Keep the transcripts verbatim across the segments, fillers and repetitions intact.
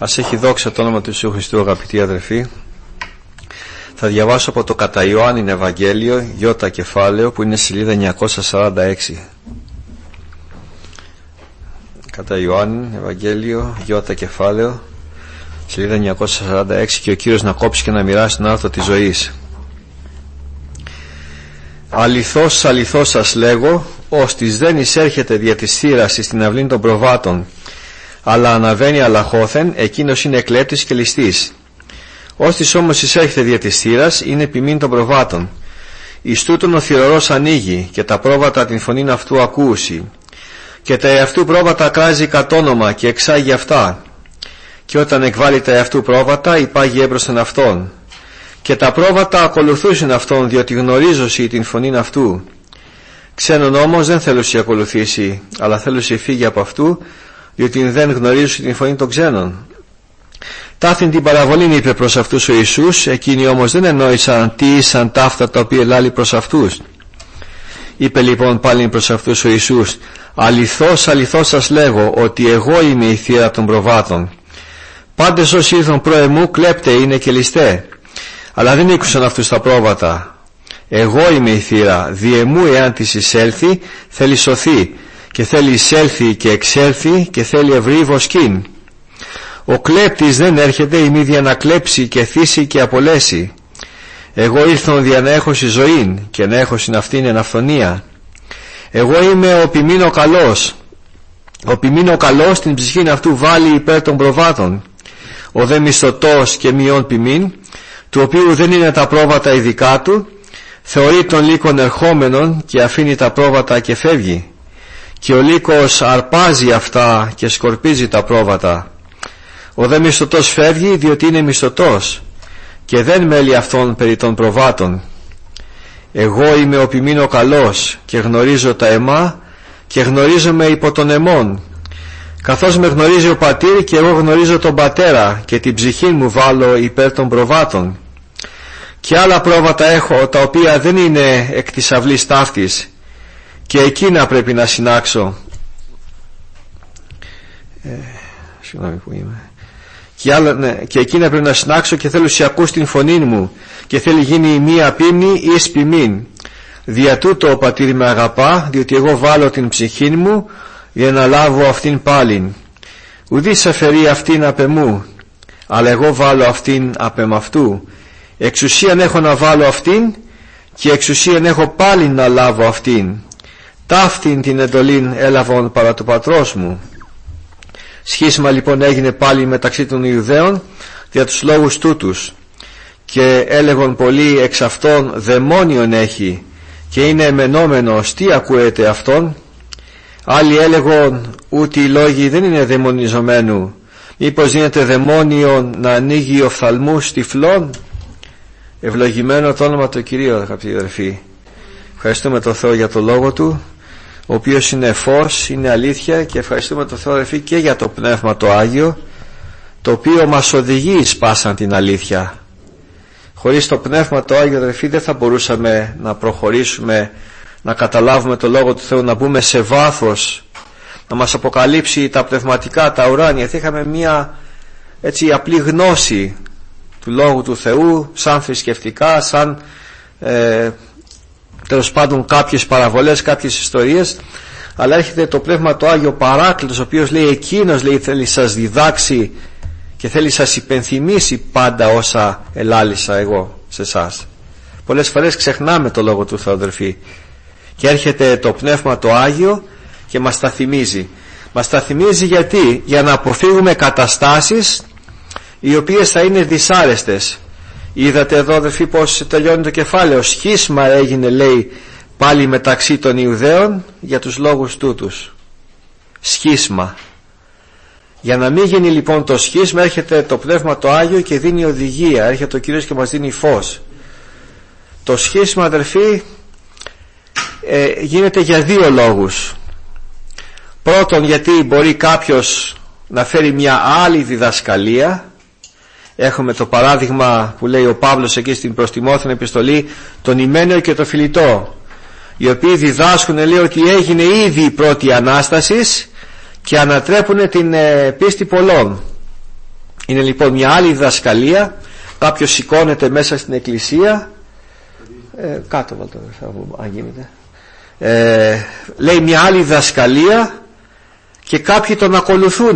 Ας έχει δόξα το όνομα του Ιησού Χριστού, αγαπητοί αδερφοί. Θα διαβάσω από το κατά Ιωάννην Ευαγγέλιο, Ιώτα κεφάλαιο, που είναι σελίδα εννιακόσια σαράντα έξι. Κατά Ιωάννην Ευαγγέλιο, Ιώτα κεφάλαιο, σελίδα εννιακόσια σαράντα έξι, και ο Κύριος να κόψει και να μοιράσει τον άρθρο της ζωής. Αληθώς, αληθώς σας λέγω, ώστις δεν εισέρχεται δια της θύρας στην αυλήν των προβάτων, αλλά αναβαίνει αλαχώθεν, εκείνος είναι εκλέπτης και ληστής. Ώστις όμως εισέρχεται δια της θύρας, είναι ποιμήν των προβάτων. Εις τούτον ο θυρωρός ανοίγει, και τα πρόβατα την φωνήν αυτού ακούσει. Και τα εαυτού πρόβατα κράζει κατ' όνομα, και εξάγει αυτά. Και όταν εκβάλει τα εαυτού πρόβατα, υπάγει έμπροσθεν αυτόν. Και τα πρόβατα ακολουθούσιν αυτόν, διότι γνωρίζωσι την φωνήν αυτού. Ξένον όμως δεν θέλουσι ακολουθήσει, αλλά θέλουσι φύγει από αυτού, διότι δεν γνωρίζουσι την φωνή των ξένων. Ταύτην την παραβολήν είπε προς αυτούς ο Ιησούς, εκείνοι όμως δεν εννόησαν τι ήσαν ταύτα τα οποία λάλη προς αυτούς. Είπε λοιπόν πάλι προς αυτούς ο Ιησούς, αληθώς, αληθώς σας λέγω, ότι εγώ είμαι η θύρα των προβάτων. Πάντες όσοι ήρθαν προ εμού κλέπτε είναι και ληστέ, αλλά δεν ήκουσαν αυτούς τα πρόβατα. Εγώ είμαι η θύρα, δι' εμού εάν της εισέλθει θέλει σωθεί, και θέλει εισέλθει και εξέλθει, και θέλει ευρύ βοσκήν. Ο κλέπτης δεν έρχεται ημί δια να κλέψει και θύσει και απολέσει. Εγώ ήρθον δια να έχωση ζωήν, και να έχωσιν αυτήν εν αυθονία. Εγώ είμαι ο ποιμήν ο καλός. Ο ποιμήν ο καλός την ψυχήν αυτού βάλει υπέρ των προβάτων. Ο δε μισθωτός και μειών ποιμήν, του οποίου δεν είναι τα πρόβατα ειδικά του, θεωρεί τον λύκον ερχόμενον και αφήνει τα πρόβατα και φεύγει. Και ο λύκος αρπάζει αυτά και σκορπίζει τα πρόβατα. Ο δε μισθωτός φεύγει, διότι είναι μισθωτός, και δεν μέλει αυτόν περί των προβάτων. Εγώ είμαι ο ποιμήν ο καλός, και γνωρίζω τα αιμά, και γνωρίζομαι υπό τον αιμών. Καθώς με γνωρίζει ο πατήρ, και εγώ γνωρίζω τον πατέρα, και την ψυχή μου βάλω υπέρ των προβάτων. Και άλλα πρόβατα έχω, τα οποία δεν είναι εκ της αυλής ταύτης, και εκείνα πρέπει να συνάξω. Ε, συγγνώμη που είμαι. Και, άλλα, ναι, και εκείνα πρέπει να συνάξω, και θέλω σε ακούς την φωνή μου, και θέλει γίνει μία πίμνη εις ποιμήν. Δια τούτο ο πατήρ με αγαπά, διότι εγώ βάλω την ψυχή μου για να λάβω αυτήν πάλιν. Ουδείς αφαιρεί αυτήν απ' εμού, αλλά εγώ βάλω αυτήν απ' εμαυτού. Εξουσίαν έχω να βάλω αυτήν, και εξουσίαν έχω πάλι να λάβω αυτήν. Ταύτην την εντολήν έλαβον παρά του πατρός μου. Σχίσμα λοιπόν έγινε πάλι μεταξύ των Ιουδαίων δια τους λόγους τούτους, και έλεγον πολλοί εξ αυτών δαιμόνιον έχει, και είναι εμενόμενος, τι ακούετε αυτόν. Άλλοι έλεγον ούτε οι λόγοι δεν είναι δαιμονιζομένου, μήπως γίνεται δαιμόνιον να ανοίγει οφθαλμούς τυφλών. Ευλογημένο το όνομα του Κυρίου, αγαπητοί αδερφοί. Ευχαριστούμε τον Θεό για το λόγο του, ο οποίος είναι φως, είναι αλήθεια, και ευχαριστούμε τον Θεό, αδερφοί, και για το Πνεύμα το Άγιο, το οποίο μας οδηγεί εις πάσαν την αλήθεια. Χωρίς το Πνεύμα το Άγιο, αδερφοί, δεν θα μπορούσαμε να προχωρήσουμε, να καταλάβουμε το Λόγο του Θεού, να μπούμε σε βάθος, να μας αποκαλύψει τα πνευματικά, τα ουράνια. Θα είχαμε μια έτσι απλή γνώση του Λόγου του Θεού, σαν θρησκευτικά, σαν ε, τέλος πάντων κάποιες παραβολές, κάποιες ιστορίες. Αλλά έρχεται το Πνεύμα το Άγιο Παράκλητος, ο οποίος λέει, εκείνος λέει θέλει σας διδάξει και θέλει σας υπενθυμίσει πάντα όσα ελάλησα εγώ σε εσάς. Πολλές φορές ξεχνάμε το Λόγο του Θεού, αδερφοί, και έρχεται το Πνεύμα το Άγιο και μας τα θυμίζει. Μας τα θυμίζει γιατί? Για να αποφύγουμε καταστάσεις οι οποίες θα είναι δυσάρεστες. Είδατε εδώ, αδερφοί, πως τελειώνει το κεφάλαιο. Σχίσμα έγινε, λέει, πάλι μεταξύ των Ιουδαίων για τους λόγους τούτους. Σχίσμα. Για να μην γίνει λοιπόν το σχίσμα, έρχεται το Πνεύμα το Άγιο και δίνει οδηγία. Έρχεται ο Κύριος και μας δίνει φως. Το σχίσμα, αδερφοί, ε, γίνεται για δύο λόγους. Πρώτον, γιατί μπορεί κάποιος να φέρει μια άλλη διδασκαλία. Έχουμε το παράδειγμα που λέει ο Παύλος εκεί στην προς Τιμόθεον επιστολή, τον Ημένεο και το Φιλιτό, οι οποίοι διδάσκουν, λέει, ότι έγινε ήδη η πρώτη Ανάσταση και ανατρέπουν την ε, πίστη πολλών. Είναι λοιπόν μια άλλη διδασκαλία. Κάποιος σηκώνεται μέσα στην εκκλησία, ε, κάτω βάλτε αν γίνεται, ε, λέει μια άλλη διδασκαλία και κάποιοι τον ακολουθούν.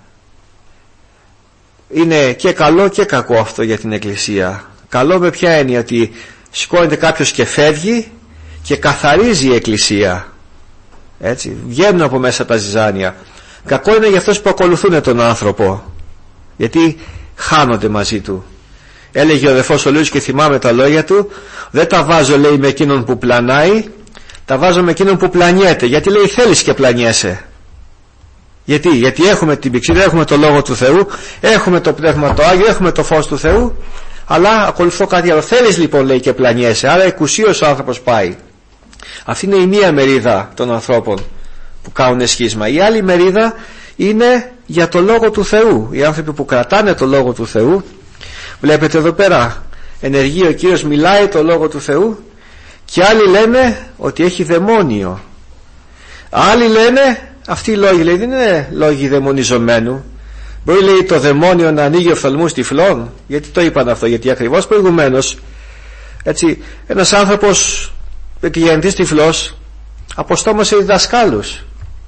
Είναι και καλό και κακό αυτό για την εκκλησία. Καλό με ποια έννοια? Ότι σηκώνεται κάποιος και φεύγει και καθαρίζει η εκκλησία, έτσι, βγαίνουν από μέσα τα ζυζάνια. Κακό είναι για αυτούς που ακολουθούν τον άνθρωπο, γιατί χάνονται μαζί του. Έλεγε ο αδερφός ο Λούης και θυμάμαι τα λόγια του, δεν τα βάζω λέει με εκείνον που πλανάει, τα βάζω με εκείνον που πλανιέται. Γιατί λέει θέλεις και πλανιέσαι? Γιατί, γιατί έχουμε την πηξίδα, έχουμε το Λόγο του Θεού, έχουμε το Πνεύμα το Άγιο, έχουμε το φως του Θεού, αλλά ακολουθώ κάτι άλλο. Θέλεις λοιπόν λέει και πλανιέσαι, άρα εκουσίως ο άνθρωπος πάει. Αυτή είναι η μία μερίδα των ανθρώπων που κάνουν σχίσμα. Η άλλη μερίδα είναι για το Λόγο του Θεού, οι άνθρωποι που κρατάνε το Λόγο του Θεού. Βλέπετε εδώ πέρα, ενεργεί ο Κύριος, μιλάει το Λόγο του Θεού, και άλλοι λένε ότι έχει δαιμόνιο. Άλλοι λένε, αυτοί οι λόγοι λέει, δεν είναι λόγοι δαιμονιζομένου. Μπορεί λέει το δαιμόνιο να ανοίγει οφθαλμούς τυφλών? Γιατί το είπαν αυτό? Γιατί ακριβώς προηγουμένως, έτσι, ένας άνθρωπος εκκλιανητής τυφλός αποστόμασε διδασκάλους.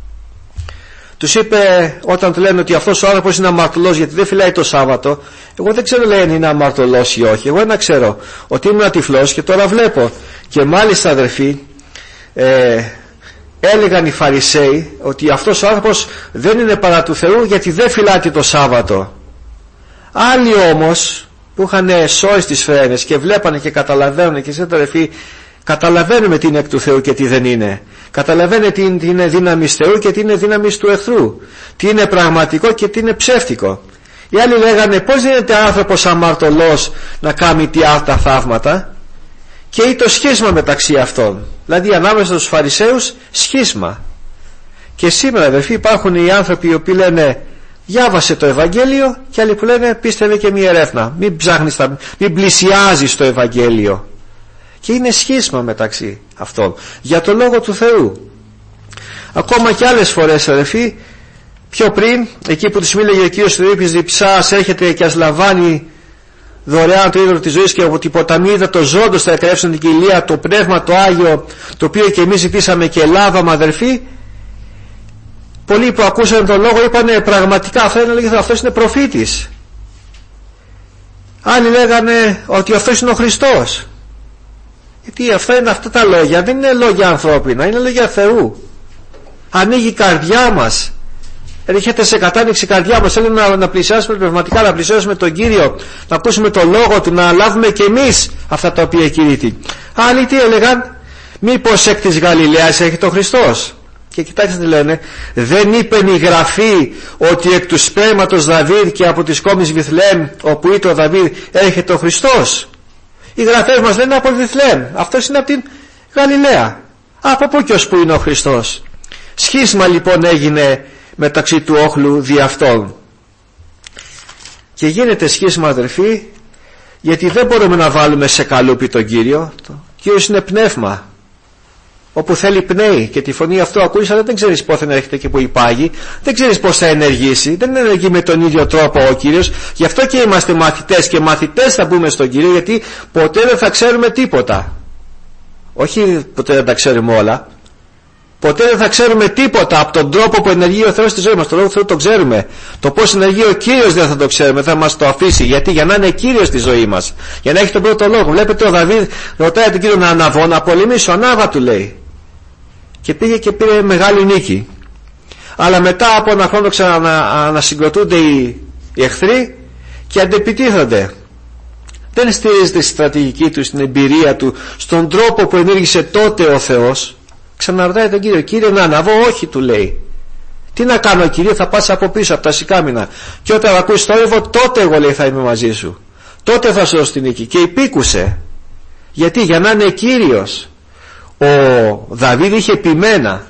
Τους είπε, όταν του λένε ότι αυτός ο άνθρωπος είναι αμαρτωλός γιατί δεν φυλάει το Σάββατο, εγώ δεν ξέρω λέει αν είναι αμαρτωλός ή όχι. Εγώ ένα ξέρω, ότι ήμουν τυφλός και τώρα βλέπω. Και μάλιστα αδερφοί, ε, έλεγαν οι Φαρισαίοι ότι αυτός ο άνθρωπος δεν είναι παρά του Θεού γιατί δεν φυλάται το Σάββατο. Άλλοι όμως που είχαν σώσει τις φρένες και βλέπανε και καταλαβαίνουν, και εσείς αδερφοί καταλαβαίνουμε τι είναι εκ του Θεού και τι δεν είναι. Καταλαβαίνετε τι είναι δύναμη Θεού και τι είναι δύναμη του εχθρού, τι είναι πραγματικό και τι είναι ψεύτικο. Οι άλλοι λέγανε πώς γίνεται άνθρωπος αμαρτωλός να κάνει τι αυτά θαύματα, και ή το σχίσμα μεταξύ αυτών, δηλαδή ανάμεσα στους Φαρισαίους σχίσμα. Και σήμερα αδερφοί υπάρχουν οι άνθρωποι οι οποίοι λένε διάβασε το Ευαγγέλιο, και άλλοι που λένε πίστευε και μία ερεύνα, μην ψάχνεις, μην πλησιάζεις το Ευαγγέλιο. Και είναι σχίσμα μεταξύ αυτών για το Λόγο του Θεού. Ακόμα και άλλες φορές αδερφοί, πιο πριν, εκεί που τους μίλεγε ο Κύριος του Δείπης διψάς έρχεται και ας λαμβάνει δωρεάν το ίδρυμα της ζωής, και από την ποταμή είδα το ζώντος θα εκρέψουν την κοιλία, το Πνεύμα το Άγιο, το οποίο και εμείς ζητήσαμε και λάβαμε αδερφοί. Πολλοί που ακούσαν τον λόγο είπανε πραγματικά αυτό είναι, αυτός είναι προφήτης. Άλλοι λέγανε ότι αυτός είναι ο Χριστός. Γιατί αυτά είναι αυτά τα λόγια, δεν είναι λόγια ανθρώπινα, είναι λόγια Θεού. Ανοίγει η καρδιά μας, έρχεται σε κατάνοιξη η καρδιά μας. Θέλουμε να, να πλησιάσουμε πνευματικά, να πλησιάσουμε τον Κύριο, να ακούσουμε τον Λόγο Του, να λάβουμε και εμείς αυτά τα οποία κηρύττει. Άλλοι τι έλεγαν? Μήπως εκ της Γαλιλαίας έρχεται ο Χριστός? Και κοιτάξτε τι λένε, δεν είπεν η Γραφή ότι εκ του σπέρματος Δαβίδ και από τις κόμης Βιθλεέμ όπου ήτο ο Δαβίδ έρχεται ο Χριστός? Οι γραφές μας λένε από Βιθλεέμ, αυτός είναι από την Γαλιλαία. Από πού και ως πού είναι ο Χριστός? Σχίσμα λοιπόν έγινε μεταξύ του όχλου δι' αυτών. Και γίνεται σχίσμα αδερφοί, γιατί δεν μπορούμε να βάλουμε σε καλούπι τον Κύριο. Ο Κύριος είναι πνεύμα, όπου θέλει πνέει, και τη φωνή αυτό ακούεις, αλλά δεν ξέρεις πότε θα έρχεται και που υπάγει, δεν ξέρεις πώς θα ενεργήσει, δεν ενεργεί με τον ίδιο τρόπο ο Κύριος. Γι' αυτό και είμαστε μαθητές, και μαθητές θα μπούμε στον Κύριο, γιατί ποτέ δεν θα ξέρουμε τίποτα. Όχι ποτέ δεν τα ξέρουμε όλα, ποτέ δεν θα ξέρουμε τίποτα από τον τρόπο που ενεργεί ο Θεός στη ζωή μας. Το Λόγο του Θεού το ξέρουμε, το πώς ενεργεί ο Κύριος δεν θα το ξέρουμε, θα μας το αφήσει. Γιατί? Για να είναι Κύριος στη ζωή μας, για να έχει τον πρώτο λόγο. Βλέπετε ο Δαβίδ ρωτάει τον Κύριο να αναβώ, να πολεμήσω, ανάβα του λέει, και πήγε και πήρε μεγάλη νίκη. Αλλά μετά από ένα χρόνο ξανασυγκροτούνται οι, οι εχθροί και αντεπιτίθονται. Δεν στηρίζεται στη στρατηγική του, στην εμπειρία του, στον τρόπο που ενέργησε τότε ο Θεός. Ξαναρωτάει τον Κύριο, Κύριε να αναβώ? Όχι, του λέει. Τι να κάνω Κύριε? Θα πας από πίσω από τα σικάμινα, και όταν ακούεις το έβο, τότε εγώ λέει θα είμαι μαζί σου, τότε θα σου δώσω την νίκη. Και υπήκουσε. Γιατί? Για να είναι Κύριος. Ο Δαβίδ είχε ποιμένα,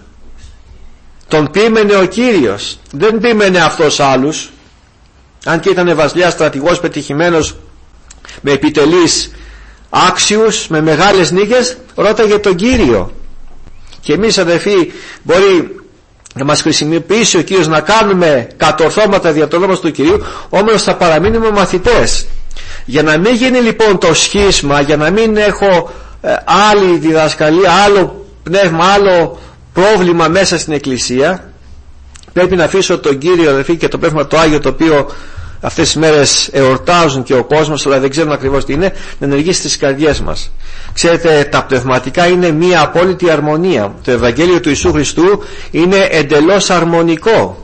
τον ποίμενε ο Κύριος, δεν ποίμενε αυτός άλλους. Αν και ήταν βασιλιάς, στρατηγός πετυχημένος, με επιτελείς άξιους, με μεγάλες νίκες, ρώταγε τον Κύριο. Και εμείς αδερφοί μπορεί να μας χρησιμοποιήσει ο Κύριος να κάνουμε κατορθώματα δια το όνομα του Κυρίου, όμως θα παραμείνουμε μαθητές. Για να μην γίνει λοιπόν το σχίσμα, για να μην έχω ε, άλλη διδασκαλία, άλλο πνεύμα, άλλο πρόβλημα μέσα στην Εκκλησία, πρέπει να αφήσω τον Κύριο, αδελφοί, και το Πνεύμα το Άγιο, το οποίο αυτές τις μέρες εορτάζουν και ο κόσμος, αλλά δεν ξέρουν ακριβώς τι είναι, να ενεργήσει στις καρδιές μας. Ξέρετε, τα πνευματικά είναι μία απόλυτη αρμονία. Το Ευαγγέλιο του Ιησού Χριστού είναι εντελώς αρμονικό.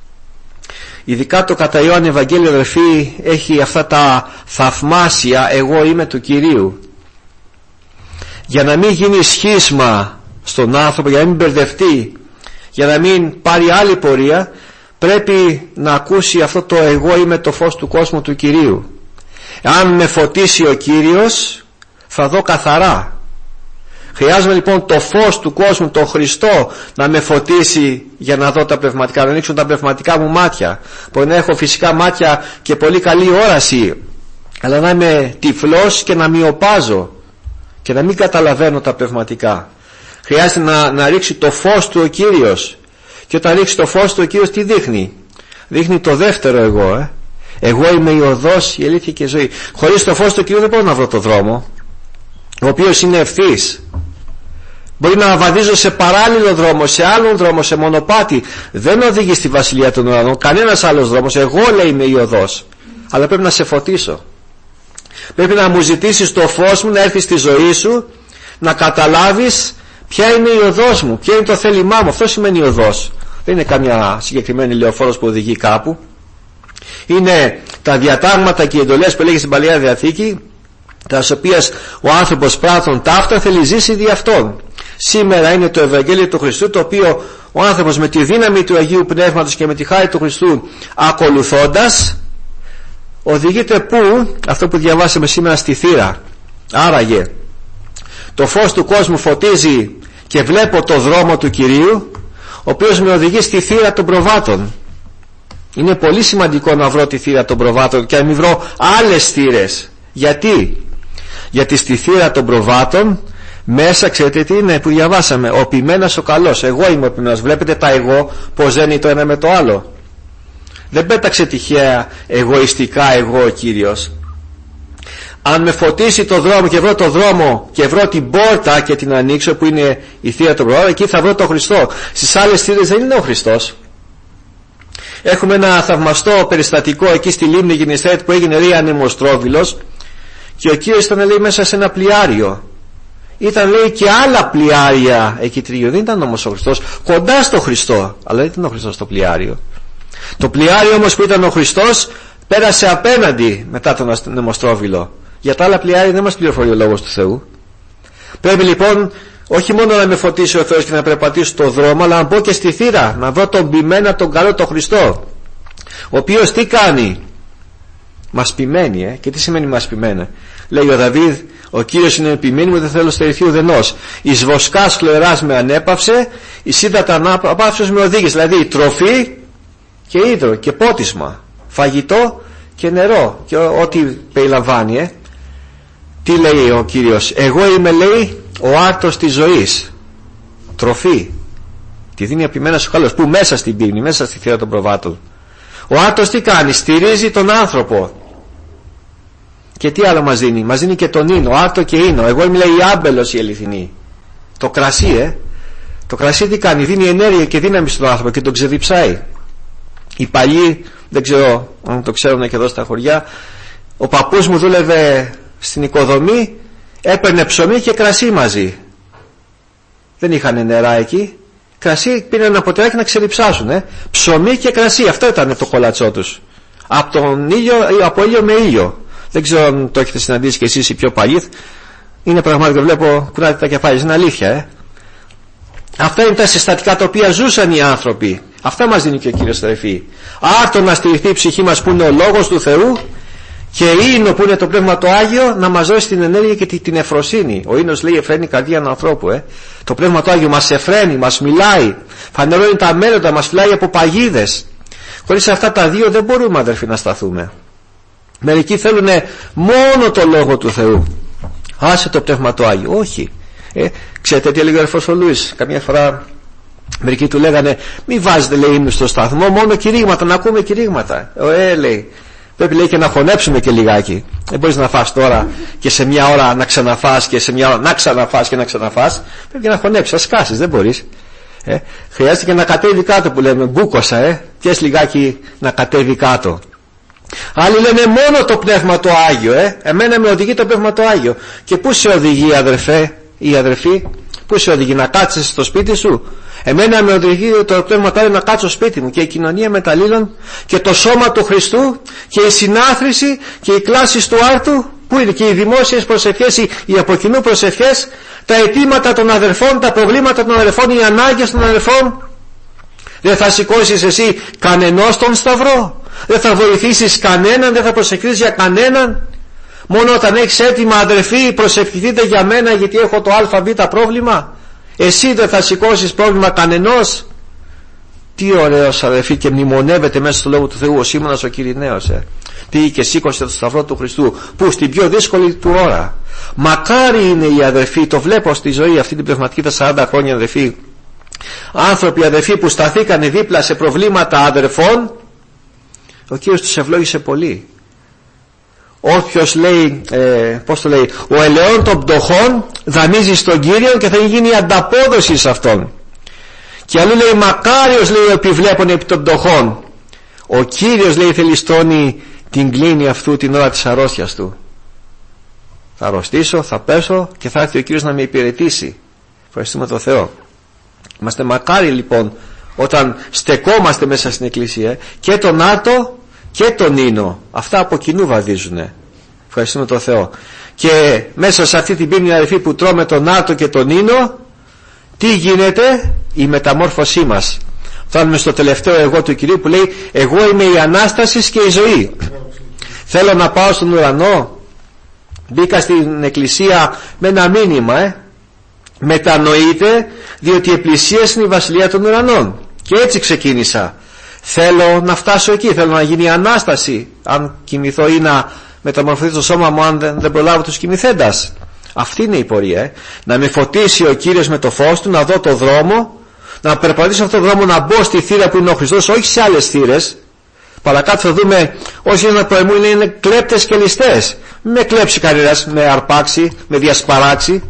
Ειδικά το κατά Ιωάννη Ευαγγέλιο, αδελφοί, έχει αυτά τα θαυμάσια εγώ είμαι του Κυρίου. Για να μην γίνει σχίσμα στον άνθρωπο, για να μην μπερδευτεί, για να μην πάρει άλλη πορεία, πρέπει να ακούσει αυτό το εγώ είμαι το φως του κόσμου του Κυρίου. Αν με φωτίσει ο Κύριος, θα δω καθαρά. Χρειάζομαι λοιπόν το φως του κόσμου, το Χριστό, να με φωτίσει για να δω τα πνευματικά, να ανοίξουν τα πνευματικά μου μάτια. Μπορεί να έχω φυσικά μάτια και πολύ καλή όραση, αλλά να είμαι τυφλός και να μοιοπάζω και να μην καταλαβαίνω τα πνευματικά. Χρειάζεται να, να ρίξει το φως του ο Κύριος. Και όταν ρίξει το φως του ο Κύριος, τι δείχνει? Δείχνει το δεύτερο εγώ. ε. Εγώ είμαι η οδός, η αλήθεια και η ζωή. Χωρίς το φως του Κυρίου δεν μπορώ να βρω το δρόμο, ο οποίος είναι ευθύς. Μπορεί να βαδίζω σε παράλληλο δρόμο, σε άλλον δρόμο, σε μονοπάτι. Δεν οδηγεί στη Βασιλεία των Ουρανών κανένας άλλος δρόμος. Εγώ, λέει, είμαι η οδός. Αλλά πρέπει να σε φωτίσω. Πρέπει να μου ζητήσεις το φως μου, να έρθει στη ζωή σου, να καταλάβεις ποια είναι η οδός μου, ποια είναι το θέλημά μου. Αυτό σημαίνει οδός. Δεν είναι καμιά συγκεκριμένη λεωφόρος που οδηγεί κάπου. Είναι τα διατάγματα και οι εντολές που λέγει στην Παλαιά Διαθήκη, τα οποία ο άνθρωπος πράττων ταύτα θέλει ζήσει δι' αυτών. Σήμερα είναι το Ευαγγέλιο του Χριστού, το οποίο ο άνθρωπος με τη δύναμη του Αγίου Πνεύματος και με τη χάρη του Χριστού ακολουθώντας, οδηγείται πού? Αυτό που διαβάσαμε σήμερα, στη θύρα. Άραγε το φως του κόσμου φωτίζει και βλέπω το δρόμο του Κυρίου, ο οποίος με οδηγεί στη θύρα των προβάτων. Είναι πολύ σημαντικό να βρω τη θύρα των προβάτων και να μην βρω άλλες θύρες. Γιατί? Γιατί στη θύρα των προβάτων μέσα, ξέρετε τι είναι που διαβάσαμε? Ο ποιμένας ο καλός. Εγώ είμαι ο ποιμένας. Βλέπετε τα εγώ πως δεν είναι το ένα με το άλλο. Δεν πέταξε τυχαία εγωιστικά εγώ ο Κύριος. Αν με φωτίσει το δρόμο και βρω το δρόμο και βρω την πόρτα και την ανοίξω, που είναι η θύρα των προβάτων, εκεί θα βρω τον Χριστό. Στις άλλες θύρες δεν είναι ο Χριστός. Έχουμε ένα θαυμαστό περιστατικό εκεί στη λίμνη Γεννησαret που έγινε, λέει, ανεμοστρόβιλος, και ο Κύριος ήταν, λέει, μέσα σε ένα πλοιάριο. Ήταν, λέει, και άλλα πλοιάρια εκεί τρίγυρο. Δεν ήταν όμως ο Χριστός, κοντά στο Χριστό, αλλά δεν ήταν ο Χριστός στο πλοιάριο. Το πλοιάριο όμως που ήταν ο Χριστός πέρασε απέναντι μετά τον ανεμοστρόβιλο. Για τα άλλα πλοιάρια δεν μας πληροφορεί ο Λόγος του Θεού. Πρέπει λοιπόν όχι μόνο να με φωτίσει ο Θεός και να περπατήσω το δρόμο, αλλά να μπω και στη θύρα, να βρω τον ποιμένα, τον καλό, τον Χριστό, ο οποίος τι κάνει? Μας ποιμένει. ε? Και τι σημαίνει μας ποιμένε? Λέει ο Δαβίδ, ο Κύριος είναι ποιμένη μου, δεν θέλω στερηθεί ουδενός. Εις βοσκάς χλωράς με ανέπαυσε, εις ύδατα ανάπαυσεως με οδήγησε. Δηλαδή τροφή και ύδρο και πότισμα, φαγητό και νερό και ό,τι περιλαμβάνει. ε? Τι λέει ο Κύριος? Εγώ είμαι, λέει, ο άρτος της ζωής. Τροφή τη δίνει απειμένας ο καλός, που μέσα στην πίμνη, μέσα στη θύρα των προβάτων. Ο άρτος τι κάνει? Στηρίζει τον άνθρωπο. Και τι άλλο μας δίνει? Μας δίνει και τον ίνο, άρτο και ίνο. Εγώ είμαι, λέει, η άμπελος η αληθινή. Το κρασί, ε το κρασί τι κάνει? Δίνει ενέργεια και δύναμη στον άνθρωπο και τον ξεδιψάει. Οι παλιοί, δεν ξέρω αν το ξέρουν και εδώ στα χωριά, ο παππούς μου δούλευε στην οικοδομή, έπαιρνε ψωμί και κρασί μαζί. Δεν είχαν νερά εκεί. Κρασί πήραν ένα ποτηράκι να ξεδιψάσουν. Ε. Ψωμί και κρασί, αυτό ήταν το κολατσό τους. Από τον ήλιο, από ήλιο με ήλιο. Δεν ξέρω αν το έχετε συναντήσει και εσείς οι πιο παλιοί. Είναι πραγματικά, βλέπω, κουνάτε τα κεφάλια. Είναι αλήθεια, ε. Αυτά είναι τα συστατικά τα οποία ζούσαν οι άνθρωποι. Αυτά μας δίνει και ο Κύριος, αδελφοί. Άρτο να στηριχθεί η ψυχή μας, που είναι ο Λόγος του Θεού, και ίνο που είναι το Πνεύμα το Άγιο, να μας δώσει την ενέργεια και την εφροσύνη. Ο ίνος, λέει, εφραίνει η καρδία του ανθρώπου. Ε. Το Πνεύμα το Άγιο μας εφραίνει, μας μιλάει, φανερώνει τα μέλλοντα, μας φυλάει από παγίδες. Χωρίς αυτά τα δύο δεν μπορούμε, αδελφοί, να σταθούμε. Μερικοί θέλουν μόνο το Λόγο του Θεού. Άσε το Πνεύμα το Άγιο. Όχι. Ε, ξέρετε τι έλεγε ο αδερφός ο Λούις? Καμιά φορά Μερικοί του λέγανε μη βάζετε, λέει, ύμνους στο σταθμό, μόνο κηρύγματα, να ακούμε κηρύγματα. Ε, λέει, πρέπει, λέει, και να χωνέψουμε και λιγάκι. Δεν μπορείς να φας τώρα και σε μια ώρα να ξαναφάς και σε μια ώρα να ξαναφάς και να ξαναφάς. Πρέπει και να χωνέψεις, να σκάσεις, δεν μπορείς. Ε, χρειάζεται και να κατέβει κάτω, που λέμε, μπούκοσα, ε, πιες λιγάκι να κατέβει κάτω. Άλλοι λένε μόνο το Πνεύμα το Άγιο, ε. Εμένα με οδηγεί το Πνεύμα το Άγιο. Και πού σε οδηγεί, αδερφέ ή αδερφή, πού σε οδηγεί, να κάτσεις στο σπίτι σου? Εμένα με οδηγεί το Πνεύμα το Άγιο να κάτσω στο σπίτι μου, και η κοινωνία με τα αλλήλων και το σώμα του Χριστού και η συνάθρηση και οι κλάσεις του άρτου. Πού είναι? Και οι δημόσιες προσευχές, οι, οι από κοινού προσευχές, τα αιτήματα των αδερφών, τα προβλήματα των αδερφών, οι ανάγκες των αδερφών. Δεν θα σηκώσεις εσύ κανενός τον σταυρό, δεν θα βοηθήσεις κανέναν, δεν θα προσευχηθείς για κανέναν. Μόνο όταν έχεις έτοιμα, αδερφοί, προσευχηθείτε για μένα γιατί έχω το ΑΒ πρόβλημα. Εσύ δεν θα σηκώσεις πρόβλημα κανενός. Τι ωραίος, αδερφοί, και μνημονεύεται μέσα στο Λόγο του Θεού ο Σίμωνας ο Κυρηναίος, ε. Πήγε και σήκωσε το σταυρό του Χριστού, που στην πιο δύσκολη του ώρα. Μακάρι είναι οι αδερφοί, το βλέπω στη ζωή αυτή την πνευματική τα σαράντα χρόνια, αδερφοί, άνθρωποι, αδερφοί, που σταθήκανε δίπλα σε προβλήματα αδερφών. Ο Κύριος τους ευλόγησε πολύ. Όποιος, λέει, ε, πώς το λέει, ο ελαιών των πτωχών δανείζει στον Κύριο και θα γίνει ανταπόδοση σε αυτόν. Και αλλού λέει, μακάριος, λέει, ο επιβλέπων επί των πτωχών. Ο Κύριος, λέει, θελιστώνει την κλίνη αυτού την ώρα της αρρώστιας του. Θα αρρωστήσω, θα πέσω και θα έρθει ο Κύριος να με υπηρετήσει. Ευχαριστούμε τον Θεό. Είμαστε μακάρι, λοιπόν, όταν στεκόμαστε μέσα στην Εκκλησία, και τον άρτο και τον ίνο, αυτά από κοινού βαδίζουνε. Ευχαριστούμε τον Θεό. Και μέσα σε αυτή την πίμνη, αδερφοί, που τρώμε τον άρτο και τον ίνο, τι γίνεται? Η μεταμόρφωσή μας. Φτάνουμε στο τελευταίο εγώ του Κυρίου που λέει, εγώ είμαι η Ανάσταση και η ζωή. Θέλω να πάω στον ουρανό. Μπήκα στην Εκκλησία με ένα μήνυμα, ε. Μετανοείτε, διότι επλησίασαν η Βασιλεία των Ουρανών. Και έτσι ξεκίνησα. Θέλω να φτάσω εκεί, θέλω να γίνει η Ανάσταση, αν κοιμηθώ, ή να μεταμορφωθεί το σώμα μου αν δεν, δεν προλάβω τους κοιμηθέντας. Αυτή είναι η πορεία, ε. Να με φωτίσει ο Κύριος με το φως του, να δω το δρόμο, να περπατήσω αυτόν τον δρόμο, να μπω στη θύρα που είναι ο Χριστός, όχι σε άλλες θύρες. Παρακάτω θα δούμε όσοι είναι να προεμούν είναι κλέπτες και ληστές. Μην με κλέψει κανένας, με αρπάξει, με διασπαράξει.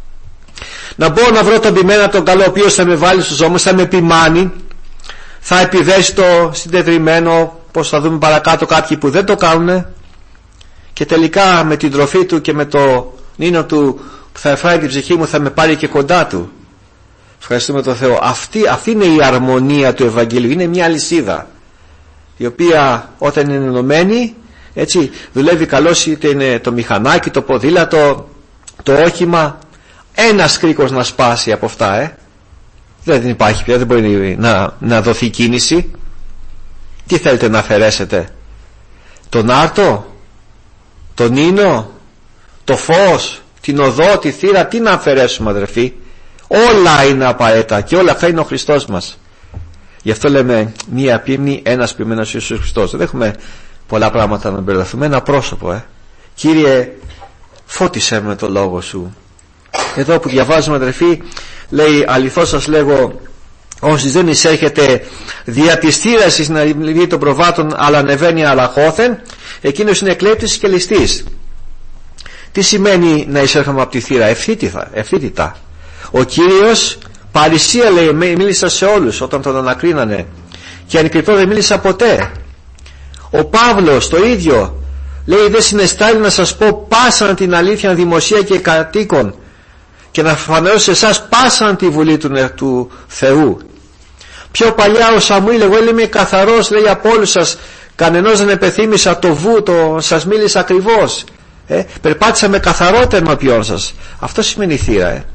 Να μπω να βρω τον ποιμένα τον καλό, ο οποίος θα με βάλει στους ώμους, θα με επιμάνει, θα επιδέσει το συντετριμμένο, πως θα δούμε παρακάτω κάποιοι που δεν το κάνουν, και τελικά με την τροφή του και με το νίνο του που θα εφράει την ψυχή μου θα με πάρει και κοντά του. Ευχαριστούμε τον Θεό. Αυτή, αυτή είναι η αρμονία του Ευαγγελίου. Είναι μια αλυσίδα η οποία όταν είναι ενωμένη, έτσι, δουλεύει καλώς, είτε είναι το μηχανάκι, το ποδήλατο, το όχημα. Ένας κρίκος να σπάσει από αυτά, ε. δεν υπάρχει πια, δεν μπορεί να, να δοθεί κίνηση. Τι θέλετε να αφαιρέσετε? Τον άρτο, τον ίνο, το φως, την οδό, τη θύρα? Τι να αφαιρέσουμε, αδερφοί? Όλα είναι απαραίτητα και όλα αυτά είναι ο Χριστός μας. Γι' αυτό λέμε μία πίμνη, ένας ποιημένος Ιησούς Χριστός. Δεν έχουμε πολλά πράγματα να μπερδευτούμε. Ένα πρόσωπο, ε. Κύριε, φώτισέ με το λόγο σου. Εδώ που διαβάζουμε, αδερφοί, λέει, αληθώς σας λέγω, όσοι δεν εισέρχεται δια της θύρας στην αλληλεγγύη των προβάτων, αλλά ανεβαίνει αλαχώθεν, εκείνος είναι κλέπτης και ληστής. Τι σημαίνει να εισέρχομαι από τη θύρα? Ευθύτητα, ευθύτητα. Ο Κύριος παρησία, λέει, μίλησα σε όλους όταν τον ανακρίνανε, και ανικριτό δεν μίλησα ποτέ. Ο Παύλος το ίδιο λέει, δεν συναισθάνει να σας πω πάσαν την αλήθεια δημοσία και κατοίκων, και να φανερώσω σε εσάς πάσαν τη βουλή του, του Θεού. Πιο παλιά ο Σαμουήλ, εγώ είμαι καθαρός, λέει, από όλους σας, κανενός δεν επεθύμησα το βου, το, σας μίλησα ακριβώς, ε, περπάτησα με καθαρό τερμαπιόν σας. Αυτό σημαίνει θύρα, ε.